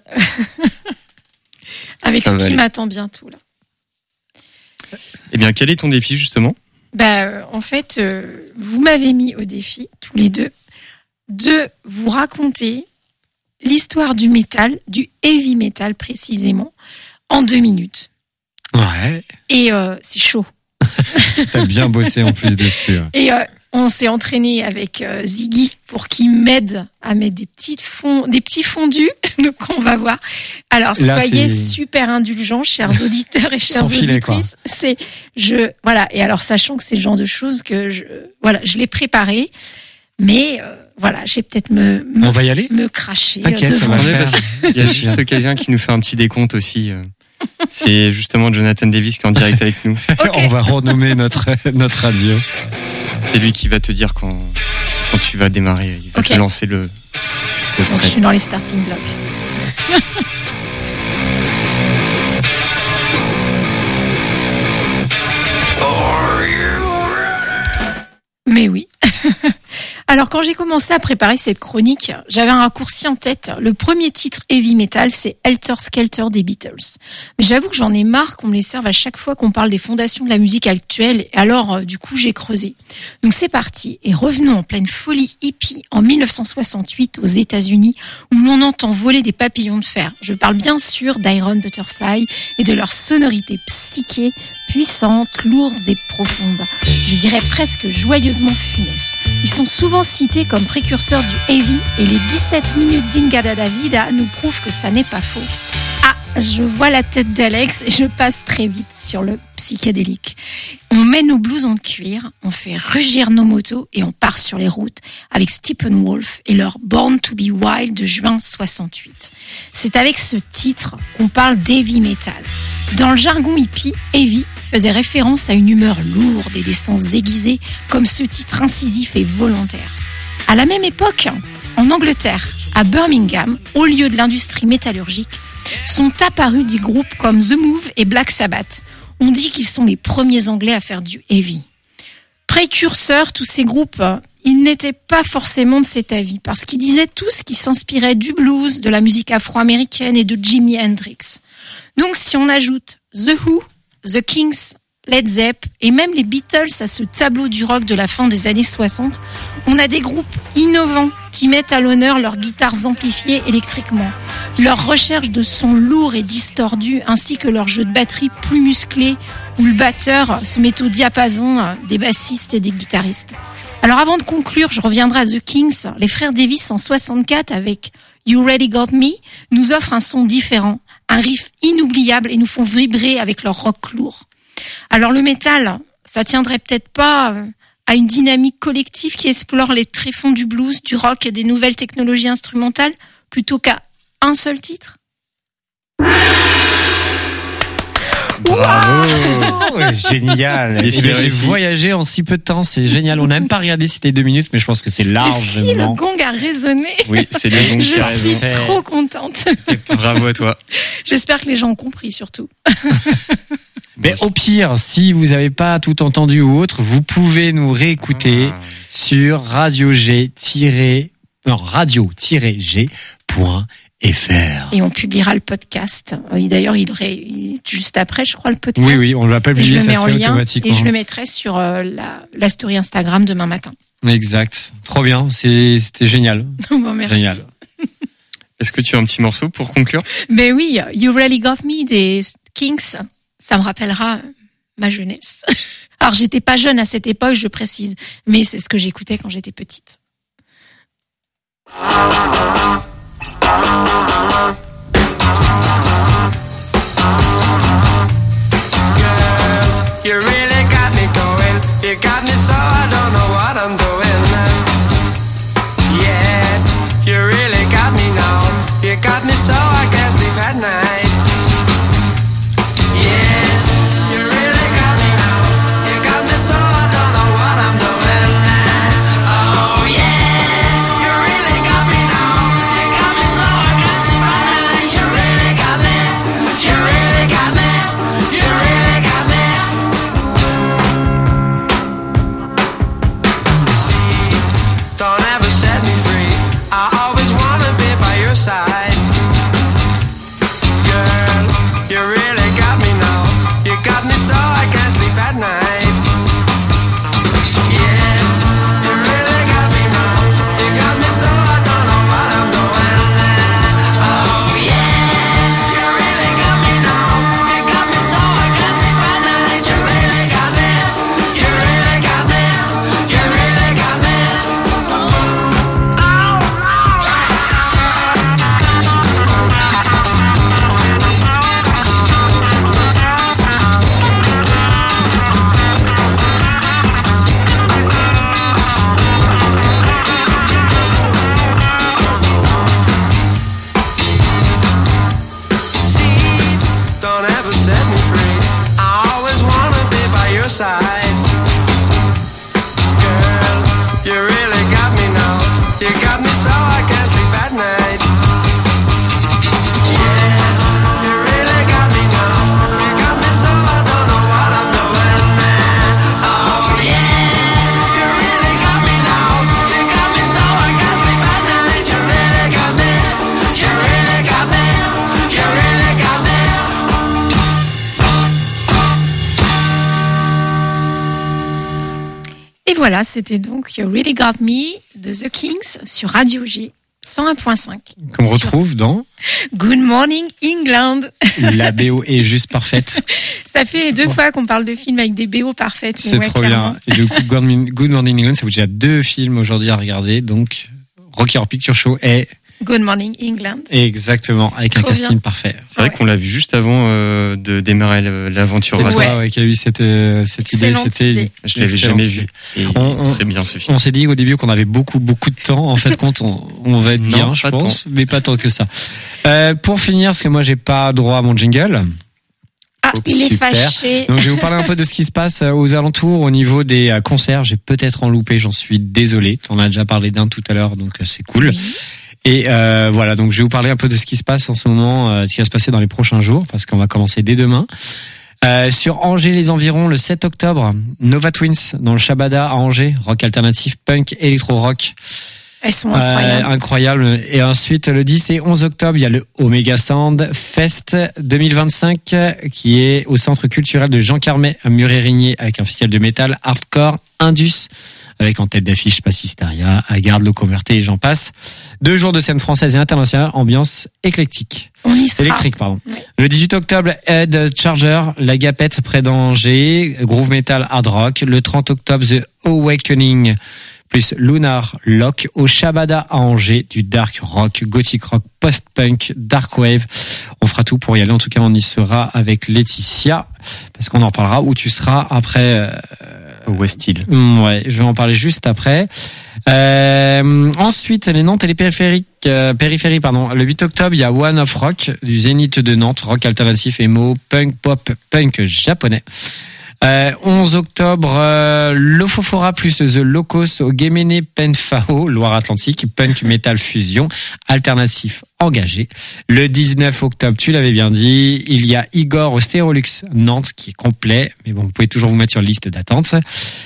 avec Ça ce va qui aller. m'attend bientôt là. Eh bien, quel est ton défi justement? Bah, euh, en fait, euh, vous m'avez mis au défi, tous les deux, de vous raconter l'histoire du métal, du heavy metal précisément, en deux minutes. Ouais. Et euh, c'est chaud. T'as bien bossé en plus dessus. Et euh, on s'est entraîné avec euh, Ziggy pour qu'il m'aide à mettre des petites fonds, des petits fondus. Donc on va voir. Alors Là, soyez c'est- super indulgents, chers auditeurs et chères Sans filet, quoi. auditrices. C'est je voilà. Et alors sachant que c'est le genre de choses que je voilà, je l'ai préparé, mais euh, voilà, j'ai peut-être me me, On va y aller? me cracher. T'inquiète, euh, ça devant va Attendez, le faire. parce qu'il y a juste quelqu'un qui nous fait un petit décompte aussi. euh. C'est justement Jonathan Davis qui est en direct avec nous. Ok. On va renommer notre, notre radio. C'est lui qui va te dire quand, quand tu vas démarrer. Il va Ok. te lancer le, le Donc je prêt. suis dans les starting blocks. Mais oui. Alors quand j'ai commencé à préparer cette chronique, j'avais un raccourci en tête. Le premier titre heavy metal, c'est Helter Skelter des Beatles. Mais j'avoue que j'en ai marre qu'on me les serve à chaque fois qu'on parle des fondations de la musique actuelle. Et alors, euh, du coup, j'ai creusé. Donc c'est parti. Et revenons en pleine folie hippie en mille neuf cent soixante-huit aux États-Unis, où l'on entend voler des papillons de fer. Je parle bien sûr d'Iron Butterfly et de leur sonorité psyché, puissante, lourde et profonde. Je dirais presque joyeusement funeste. Ils sont souvent cités comme précurseurs du heavy et les dix-sept minutes d'Ingada Davida nous prouvent que ça n'est pas faux. Ah, je vois la tête d'Alex et je passe très vite sur le psychédélique. On met nos blousons de cuir, on fait rugir nos motos et on part sur les routes avec Steppenwolf et leur Born to be Wild de juin soixante-huit. C'est avec ce titre qu'on parle d'heavy metal. Dans le jargon hippie, heavy faisait référence à une humeur lourde et des sens aiguisés comme ce titre incisif et volontaire. À la même époque, en Angleterre, à Birmingham, au lieu de l'industrie métallurgique, sont apparus des groupes comme The Move et Black Sabbath. On dit qu'ils sont les premiers Anglais à faire du heavy. Précurseurs, tous ces groupes, ils n'étaient pas forcément de cet avis, parce qu'ils disaient tous qu'ils s'inspiraient du blues, de la musique afro-américaine et de Jimi Hendrix. Donc si on ajoute The Who, The Kings, Led Zepp et même les Beatles à ce tableau du rock de la fin des années soixante, on a des groupes innovants qui mettent à l'honneur leurs guitares amplifiées électriquement, leur recherche de sons lourds et distordus ainsi que leur jeu de batterie plus musclé où le batteur se met au diapason des bassistes et des guitaristes. Alors avant de conclure, je reviendrai à The Kings. Les frères Davis en soixante-quatre avec You Really Got Me nous offrent un son différent, un riff inoubliable et nous font vibrer avec leur rock lourd. Alors le métal, ça tiendrait peut-être pas à une dynamique collective qui explore les tréfonds du blues, du rock et des nouvelles technologies instrumentales plutôt qu'à un seul titre? Bravo, génial. Défi J'ai réussi. voyagé en si peu de temps, c'est génial. On n'a même pas regardé si c'était deux minutes, mais je pense que c'est Et si le largement. gong a résonné, Oui, c'est des bons je qui suis raison. trop contente. Bravo à toi. J'espère que les gens ont compris surtout. Mais au pire, si vous n'avez pas tout entendu ou autre, vous pouvez nous réécouter Ah. sur radio g non, radio-g point f r. Et on publiera le podcast. Et d'ailleurs, il aurait il- juste après, je crois, le podcast. Oui, oui, on va pas Et je publier, le ça mets se en fait lien automatiquement. et je le mettrai sur euh, la, la story Instagram demain matin. Exact. Trop bien, c'est, c'était génial. Bon, merci. Génial. Est-ce que tu as un petit morceau pour conclure? Mais oui, You Really Got Me des Kings, ça me rappellera ma jeunesse. Alors, j'étais pas jeune à cette époque, je précise, mais c'est ce que j'écoutais quand j'étais petite. You really got me going. You got me so I don't know what I'm doing. Yeah, you really got me now. You got me so I can't sleep at night. Yeah, you really got me now. You got me so I don't know what I'm doing. Oh yeah, you really got me now. You got me so I can't sleep at night. You really got me. You really got me. You really got me. See, don't ever set me free. I always wanna be by your side. Girl, you really got me now. You got me so I can't sleep at night. Yeah, you really got me now. You got me so I don't know what I'm doing. Oh yeah, you really got me now. You got me so I can't sleep at night. You really got me. You really got me. You really got me. See, don't ever set me free. I always wanna be by your side. Girl, you really got me now. You got me so I can't sleep at night. Yeah, you really got me now. You got me so I don't know what I'm doing. Oh yeah, you really got me now. You got me so I can't sleep at night. You really got me. You really got me. You really got me. Et voilà, c'était donc You Really Got Me de The Kings sur Radio G cent un point cinq. Qu'on retrouve dans Good Morning England. La B O est juste parfaite. Ça fait deux fois qu'on parle de films avec des B O parfaites. mais C'est ouais, trop clairement. bien. Et du coup, Good Morning- Good Morning England, ça vous dit à deux films aujourd'hui à regarder. Donc, Rocky Horror Picture Show est Good Morning England. exactement avec un Trop casting bien. parfait. C'est vrai Ouais. qu'on l'a vu juste avant euh, de démarrer le- l'aventure. C'est radio. toi ouais, qui a eu cette, euh, cette idée. Excellente C'était idée. Je l'avais excellente jamais idée. vu. Et On- on- très bien ce film. On s'est dit au début qu'on avait beaucoup beaucoup de temps. En fait, compte, on, on va être Non, bien, je pas pense, mais pas tant que ça. Euh, pour finir, parce que moi j'ai pas droit à mon jingle. Ah, Ok, il est super. fâché. Donc je vais vous parler un peu de ce qui se passe euh, aux alentours au niveau des euh, concerts. J'ai peut-être en loupé, j'en suis désolé. On a déjà parlé d'un tout à l'heure, donc euh, c'est cool. Oui. Et euh, voilà, donc je vais vous parler un peu de ce qui se passe en ce moment, euh, ce qui va se passer dans les prochains jours, parce qu'on va commencer dès demain. Euh, sur Angers les environs, le sept octobre, Nova Twins dans le Shabada à Angers, rock alternatif, punk, électro-rock. Elles sont incroyables. Euh, incroyable. Et ensuite, le dix et onze octobre, il y a le Omega Sound Fest deux mille vingt-cinq qui est au Centre culturel de Jean Carmet à Murérigné avec un festival de métal hardcore Indus avec en tête d'affiche Passistaria, Haggard, Locoverté et j'en passe. Deux jours de scène française et internationale, ambiance éclectique. On y sera. Électrique, pardon. Oui. Le dix-huit octobre, Head Charger, La Gapette près d'Angers, Groove Metal Hard Rock. Le trente octobre, The Awakening plus Lunar Lock au Shabada à Angers, du dark rock, gothic rock, post-punk, dark wave. On fera tout pour y aller. En tout cas, on y sera avec Laetitia parce qu'on en parlera où tu seras après. Euh, Au West Hill. Ouais, je vais en parler juste après. Euh, ensuite, les Nantes et les périphériques, euh, périphéries, pardon. Le huit octobre, il y a One of Rock du Zénith de Nantes, rock alternatif, emo, punk, pop, punk japonais. Euh, onze octobre, euh, l'Ofofora plus The Locos au Guéméné Penfao, Loire-Atlantique, punk metal fusion, alternatif engagé. Le dix-neuf octobre, tu l'avais bien dit, il y a Igor au Stérolux Nantes qui est complet, mais bon, vous pouvez toujours vous mettre sur la liste d'attente.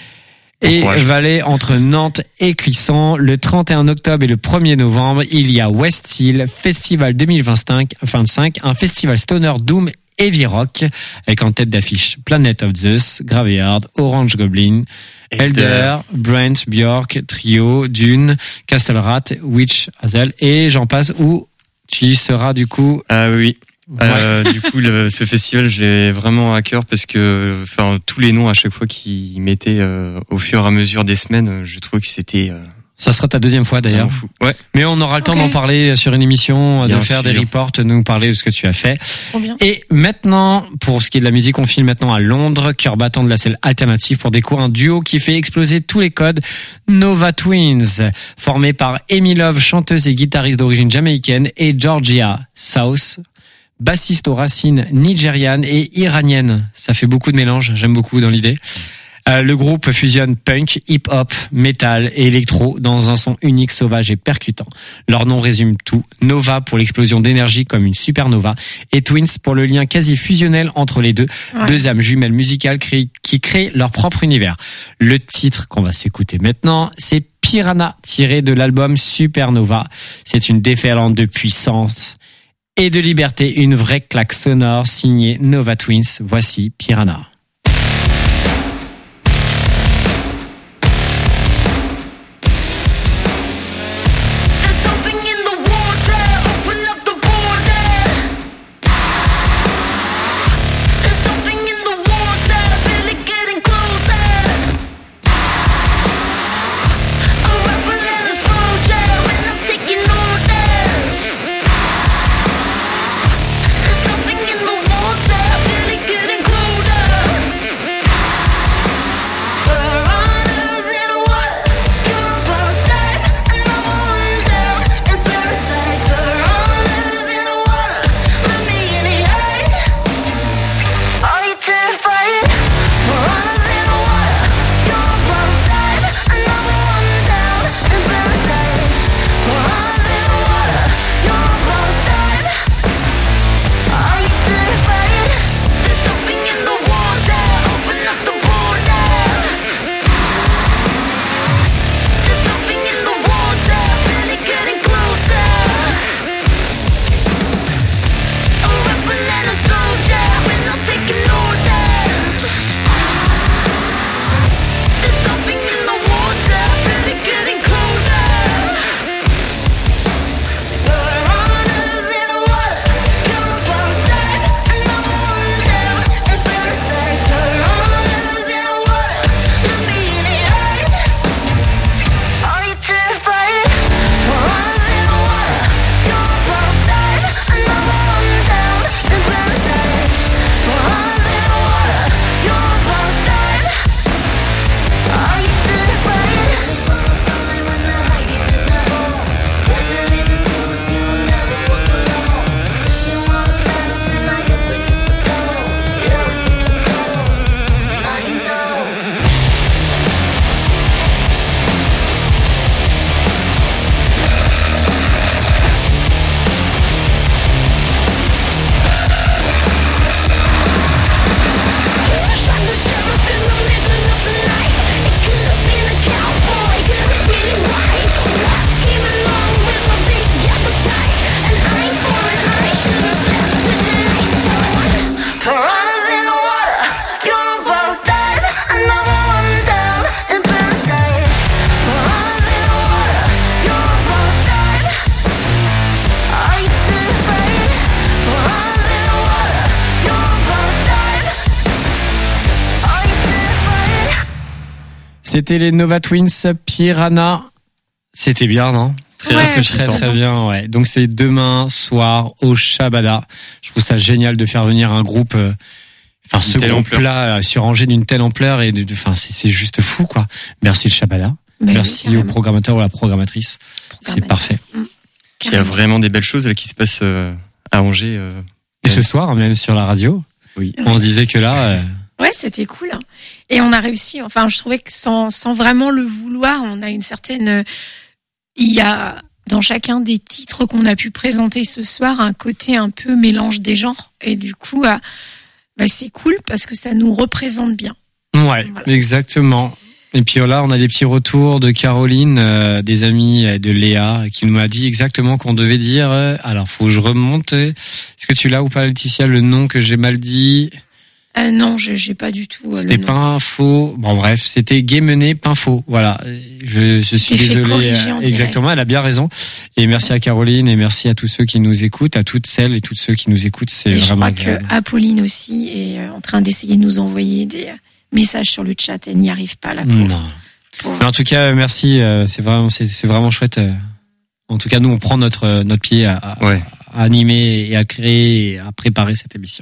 Et Valais entre Nantes et Clisson, le trente et un octobre et le premier novembre, il y a West Hill Festival deux mille vingt-cinq, vingt-cinq, un festival stoner doom heavy rock avec en tête d'affiche Planet of Zeus, Graveyard, Orange Goblin, Elder, Brent, Björk, Trio, Dune, Castle Rat, Witch Hazel et j'en passe où tu y seras du coup. Ah oui. Ouais. Euh, du coup, le, ce festival, j'ai vraiment à cœur parce que, enfin, tous les noms à chaque fois qu'ils mettaient euh, au fur et à mesure des semaines, je trouvais que c'était. Euh, Ça sera ta deuxième fois d'ailleurs. fou. Ouais. Mais on aura le temps Ok. d'en parler sur une émission, Bien de faire sûr. des reports, de nous parler de ce que tu as fait. Trop bien. Et maintenant, pour ce qui est de la musique, on file maintenant à Londres, cœur battant de la scène alternative pour découvrir un duo qui fait exploser tous les codes, Nova Twins, formé par Amy Love, chanteuse et guitariste d'origine jamaïcaine, et Georgia South, bassiste aux racines nigérianes et iraniennes. Ça fait beaucoup de mélange, j'aime beaucoup dans l'idée. Euh, le groupe fusionne punk, hip-hop, metal et électro dans un son unique, sauvage et percutant. Leur nom résume tout. Nova pour l'explosion d'énergie comme une supernova et Twins pour le lien quasi fusionnel entre les deux. Ouais. Deux âmes jumelles musicales créées- qui créent leur propre univers. Le titre qu'on va s'écouter maintenant, c'est Piranha, tiré de l'album Supernova. C'est une déferlante de puissance et de liberté, une vraie claque sonore signée Nova Twins. Voici Piranha. There's something in the water, open up the border. There's something in the water, really getting closer. A rebel and a soldier, we're not taking orders. There's something in the water, really getting colder. C'était les Nova Twins, Piranha. C'était bien, non? Très Ouais, rafraîchissant. Très très bien, ouais. Donc c'est demain soir au Shabada. Je trouve ça génial de faire venir un groupe, euh, enfin ce telle groupe-là euh, sur Angers d'une telle ampleur et de, de- enfin c'est, c'est juste fou quoi. Merci le Shabada. Mais Merci oui, au carrément. programmateur ou à la programmatrice. C'est Programmateur. parfait. Il y a vraiment des belles choses là, qui se passent euh, à Angers. euh. Et ce soir même sur la radio, Oui. on se disait que là, euh, Ouais, c'était cool. hein. Et on a réussi. Enfin, je trouvais que sans, sans vraiment le vouloir, on a une certaine. Il y a dans chacun des titres qu'on a pu présenter ce soir un côté un peu mélange des genres. Et du coup, euh, bah, c'est cool parce que ça nous représente bien. ouais, Voilà. exactement. Et puis là, on a des petits retours de Caroline, euh, des amis euh, de Léa, qui nous a dit exactement qu'on devait dire. euh, alors, faut que je remonte. Est-ce que tu l'as ou pas, Laetitia, le nom que j'ai mal dit? Euh, non, je j'ai pas du tout. euh, C'était le nom. pain faux. Bon bref, c'était Guémené pain faux. Voilà. Je, je suis T'es fait désolé. corriger en euh, direct. Exactement, elle a bien raison. Et merci à Caroline et merci à tous ceux qui nous écoutent, à toutes celles et tous ceux qui nous écoutent. C'est Et je vraiment crois que agréable. Apolline aussi est euh, en train d'essayer de nous envoyer des euh, messages sur le chat. Elle n'y arrive pas, la pauvre. Non. Pauvre. Mais en tout cas, merci. euh, C'est vraiment, c'est, c'est vraiment chouette. euh. En tout cas, nous, on prend notre euh, notre pied à, à, Ouais. à animer et à créer et à préparer cette émission.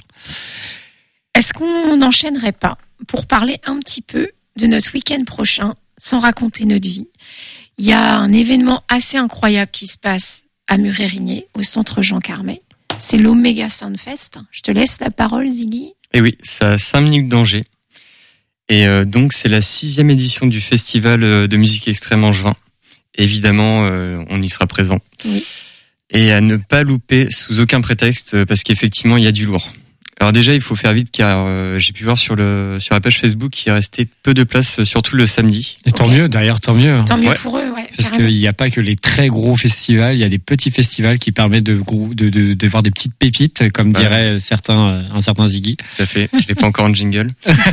Est-ce qu'on n'enchaînerait pas pour parler un petit peu de notre week-end prochain, sans raconter notre vie? Il y a un événement assez incroyable qui se passe à Muret-Rigné, au centre Jean Carmet. C'est l'Omega Soundfest. Je te laisse la parole, Ziggy. Et oui, c'est à cinq minutes d'Angers. Et euh, donc, c'est la sixième édition du festival euh, de musique extrême angevin. Évidemment, euh, on y sera présent. Oui. Et à ne pas louper sous aucun prétexte, euh, parce qu'effectivement, il y a du lourd. Alors déjà, il faut faire vite, car euh, j'ai pu voir sur le sur la page Facebook qu'il restait peu de place, euh, surtout le samedi. Et tant Ok. mieux, d'ailleurs, tant mieux. Tant mieux Ouais. pour eux, ouais. Parce carrément. qu'il n'y a pas que les très gros festivals, il y a des petits festivals qui permettent de grou- de de, de voir des petites pépites, comme Ouais. dirait certains euh, un certain Ziggy. Tout à fait. Je n'ai pas encore en jingle.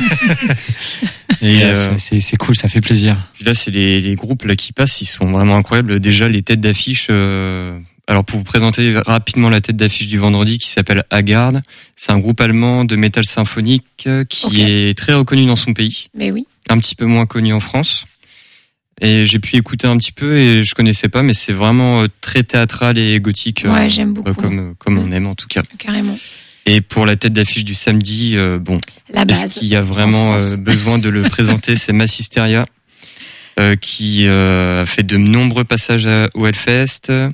Et Et, euh, euh, c'est- c'est c'est cool, ça fait plaisir. Puis là, c'est les, les groupes là qui passent, ils sont vraiment incroyables. Déjà, les têtes d'affiche. Euh... Alors, pour vous présenter rapidement la tête d'affiche du vendredi, qui s'appelle Haggard. C'est un groupe allemand de métal symphonique euh, qui Ok. est très reconnu dans son pays, Mais oui. un petit peu moins connu en France. Et j'ai pu écouter un petit peu et je connaissais pas, mais c'est vraiment euh, très théâtral et gothique, Ouais, j'aime beaucoup. euh, comme comme on aime en tout cas. Carrément. Et pour la tête d'affiche du samedi, euh, bon, La est-ce base. qu'il y a vraiment en France. euh, besoin de le présenter? C'est Massisteria, euh, qui euh, a fait de nombreux passages à- au Hellfest euh,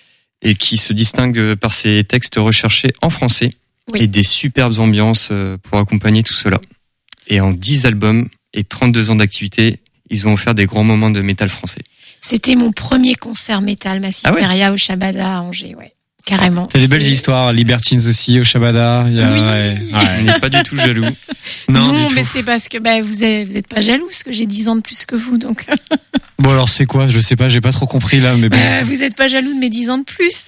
et qui se distingue par ses textes recherchés en français Oui. et des superbes ambiances euh, pour accompagner tout cela. Et en dix albums et trente-deux ans d'activité, ils ont offert des grands moments de métal français. C'était mon premier concert métal, Massisteria au Shabada à Angers, ouais. Carrément. T'as des belles C'est- histoires, Libertines aussi au Shabada. Il y a, Oui. ouais, On ouais. n'est pas du tout jaloux. Non, Non, du tout. mais c'est parce que bah, vous êtes, vous êtes pas jaloux, parce que j'ai dix ans de plus que vous, donc Bon alors c'est quoi? Je sais pas, j'ai pas trop compris là, mais bon. euh, vous êtes pas jaloux de mes dix ans de plus.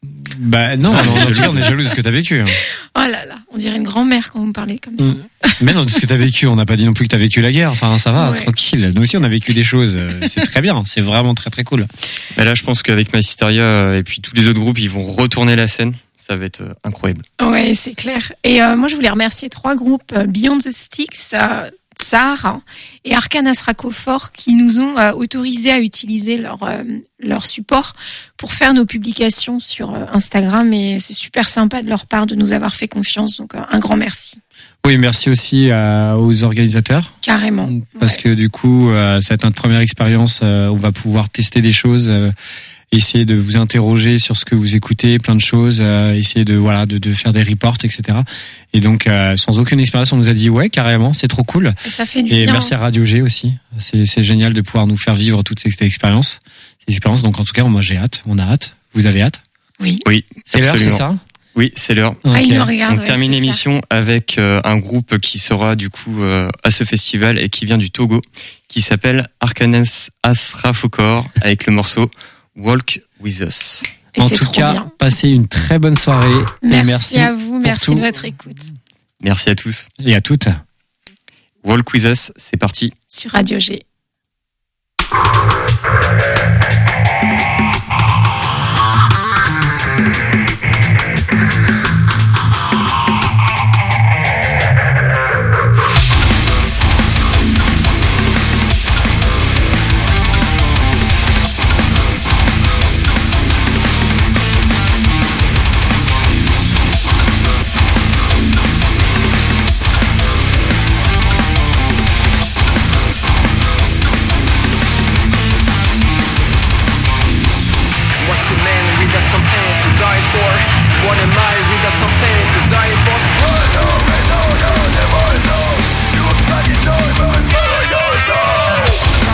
Bah non, non, en tout cas on est jaloux de ce que t'as vécu. hein. Oh là là, on dirait une grand-mère quand vous me parlez comme ça. Mm. Mais non, de ce que t'as vécu, on n'a pas dit non plus que t'as vécu la guerre. Enfin ça va, Ouais. tranquille. Nous aussi on a vécu des choses. euh, C'est très bien, c'est vraiment très très cool. Mais là, je pense qu'avec Massisteria euh, et puis tous les autres groupes, ils vont retourner la scène. Ça va être euh, incroyable. Ouais, c'est clair. Et euh, moi, je voulais remercier trois groupes, euh, Beyond the Sticks, euh, Tsar hein, et Arcanas Racofort, qui nous ont euh, autorisé à utiliser leur euh, leur support pour faire nos publications sur euh, Instagram. Et c'est super sympa de leur part de nous avoir fait confiance. Donc, euh, un grand merci. Oui, merci aussi euh, aux organisateurs. Carrément. Parce Ouais. que du coup, euh, ça va être notre première expérience. euh, on va pouvoir tester des choses, euh, essayer de vous interroger sur ce que vous écoutez, plein de choses, euh, essayer de voilà de, de faire des reports, et cetera. Et donc, euh, sans aucune expérience, on nous a dit ouais, carrément, c'est trop cool. Et ça fait du Et bien. merci à Radio G aussi. C'est c'est génial de pouvoir nous faire vivre toutes ces expériences, ces expériences. Donc en tout cas, moi j'ai hâte. On a hâte. Vous avez hâte. Oui. Oui, C'est l'heure, c'est absolument. ça. Oui, c'est l'heure. Ah, Ok. il nous regarde. On ouais, termine c'est clair. l'émission avec euh, un groupe qui sera du coup euh, à ce festival et qui vient du Togo, qui s'appelle Arcanas Asrafokor avec le morceau Walk With Us. Et En c'est tout trop cas, bien. passez une très bonne soirée. Merci, et merci à vous. Merci tout. de votre écoute Merci à tous. et à toutes. Walk With Us, c'est parti. sur Radio G. read us something to die for. What am I, read us something to die for. Oh no, no, no, never so. Look back in time and follow your soul.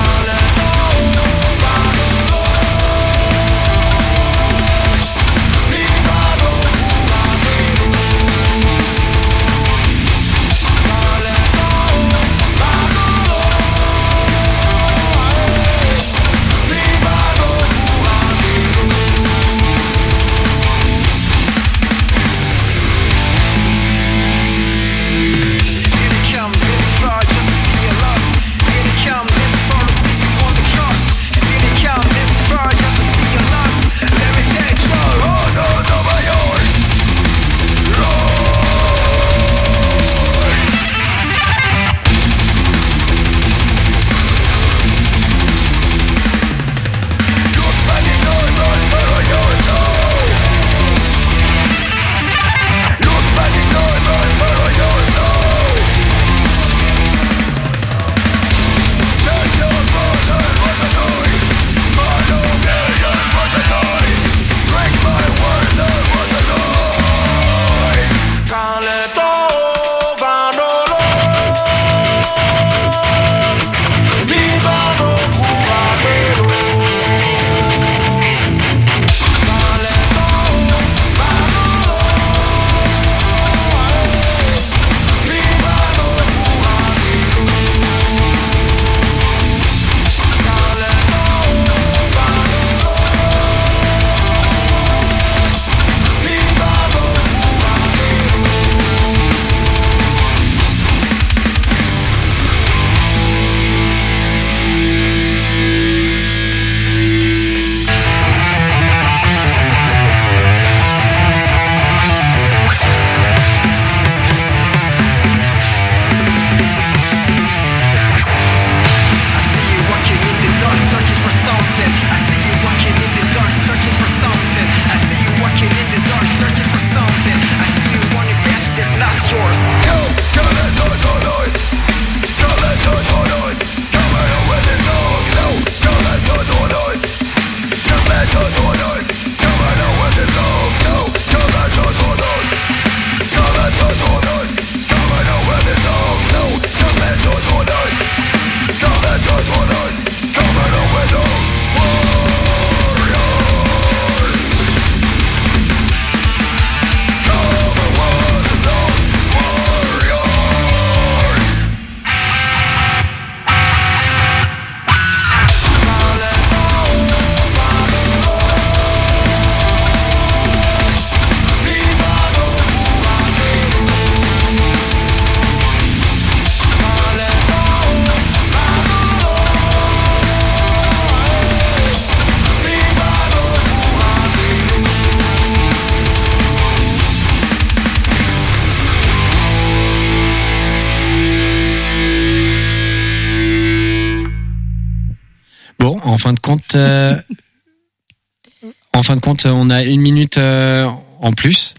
En fin de compte, euh, en fin de compte, on a une minute euh, en plus.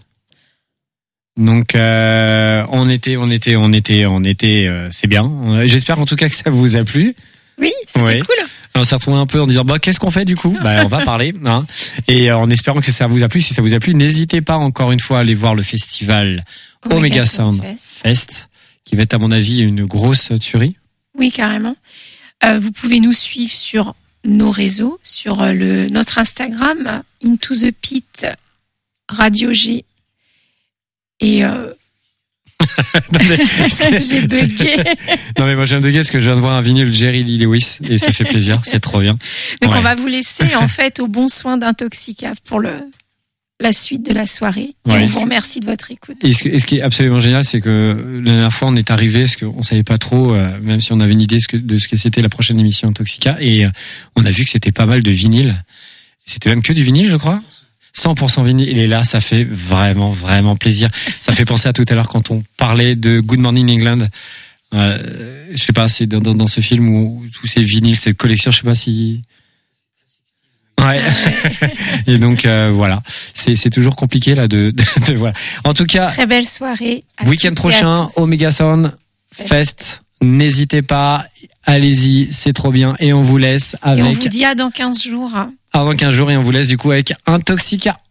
Donc, euh, on était, on était, on était, on était, euh, c'est bien. J'espère en tout cas que ça vous a plu. Oui, c'était ouais. cool. On s'est retrouvés un peu en disant, bah, qu'est-ce qu'on fait du coup? Bah, on va parler, hein. Et euh, en espérant que ça vous a plu. Si ça vous a plu, n'hésitez pas encore une fois à aller voir le festival Omega, Omega Sound Fest. Fest, qui va être à mon avis une grosse tuerie. Oui, carrément. Euh, vous pouvez nous suivre sur nos réseaux, sur le notre Instagram Into the Pit Radio G et euh... non, mais, j'ai bugué. Non mais moi j'ai bugué parce que je viens de voir un vinyle Jerry Lee Lewis et ça fait plaisir, c'est trop bien. Donc ouais. On va vous laisser en fait au bon soin d'Intoxica pour le la suite de la soirée. Et ouais, on vous remercie de votre écoute. Et ce, et ce qui est absolument génial, c'est que la dernière fois, on est arrivé, parce qu'on savait pas trop, euh, même si on avait une idée de ce que, de ce que c'était la prochaine émission Intoxica, et euh, on a vu que c'était pas mal de vinyle. C'était même que du vinyle, je crois. cent pour cent vinyle. Et là, ça fait vraiment, vraiment plaisir. Ça fait penser à tout à l'heure quand on parlait de Good Morning England. Euh, je sais pas, c'est dans, dans, dans ce film où, où tous ces vinyles, cette collection, je sais pas si... Ouais. Et donc euh, voilà, c'est c'est toujours compliqué là de, de, de voilà. En tout cas, très belle soirée. Week-end prochain, Omega Sound Fest. Fest. N'hésitez pas, allez-y, c'est trop bien. Et on vous laisse Et on avec, vous dit à dans quinze jours. avant quinze jours, et on vous laisse du coup avec Intoxica.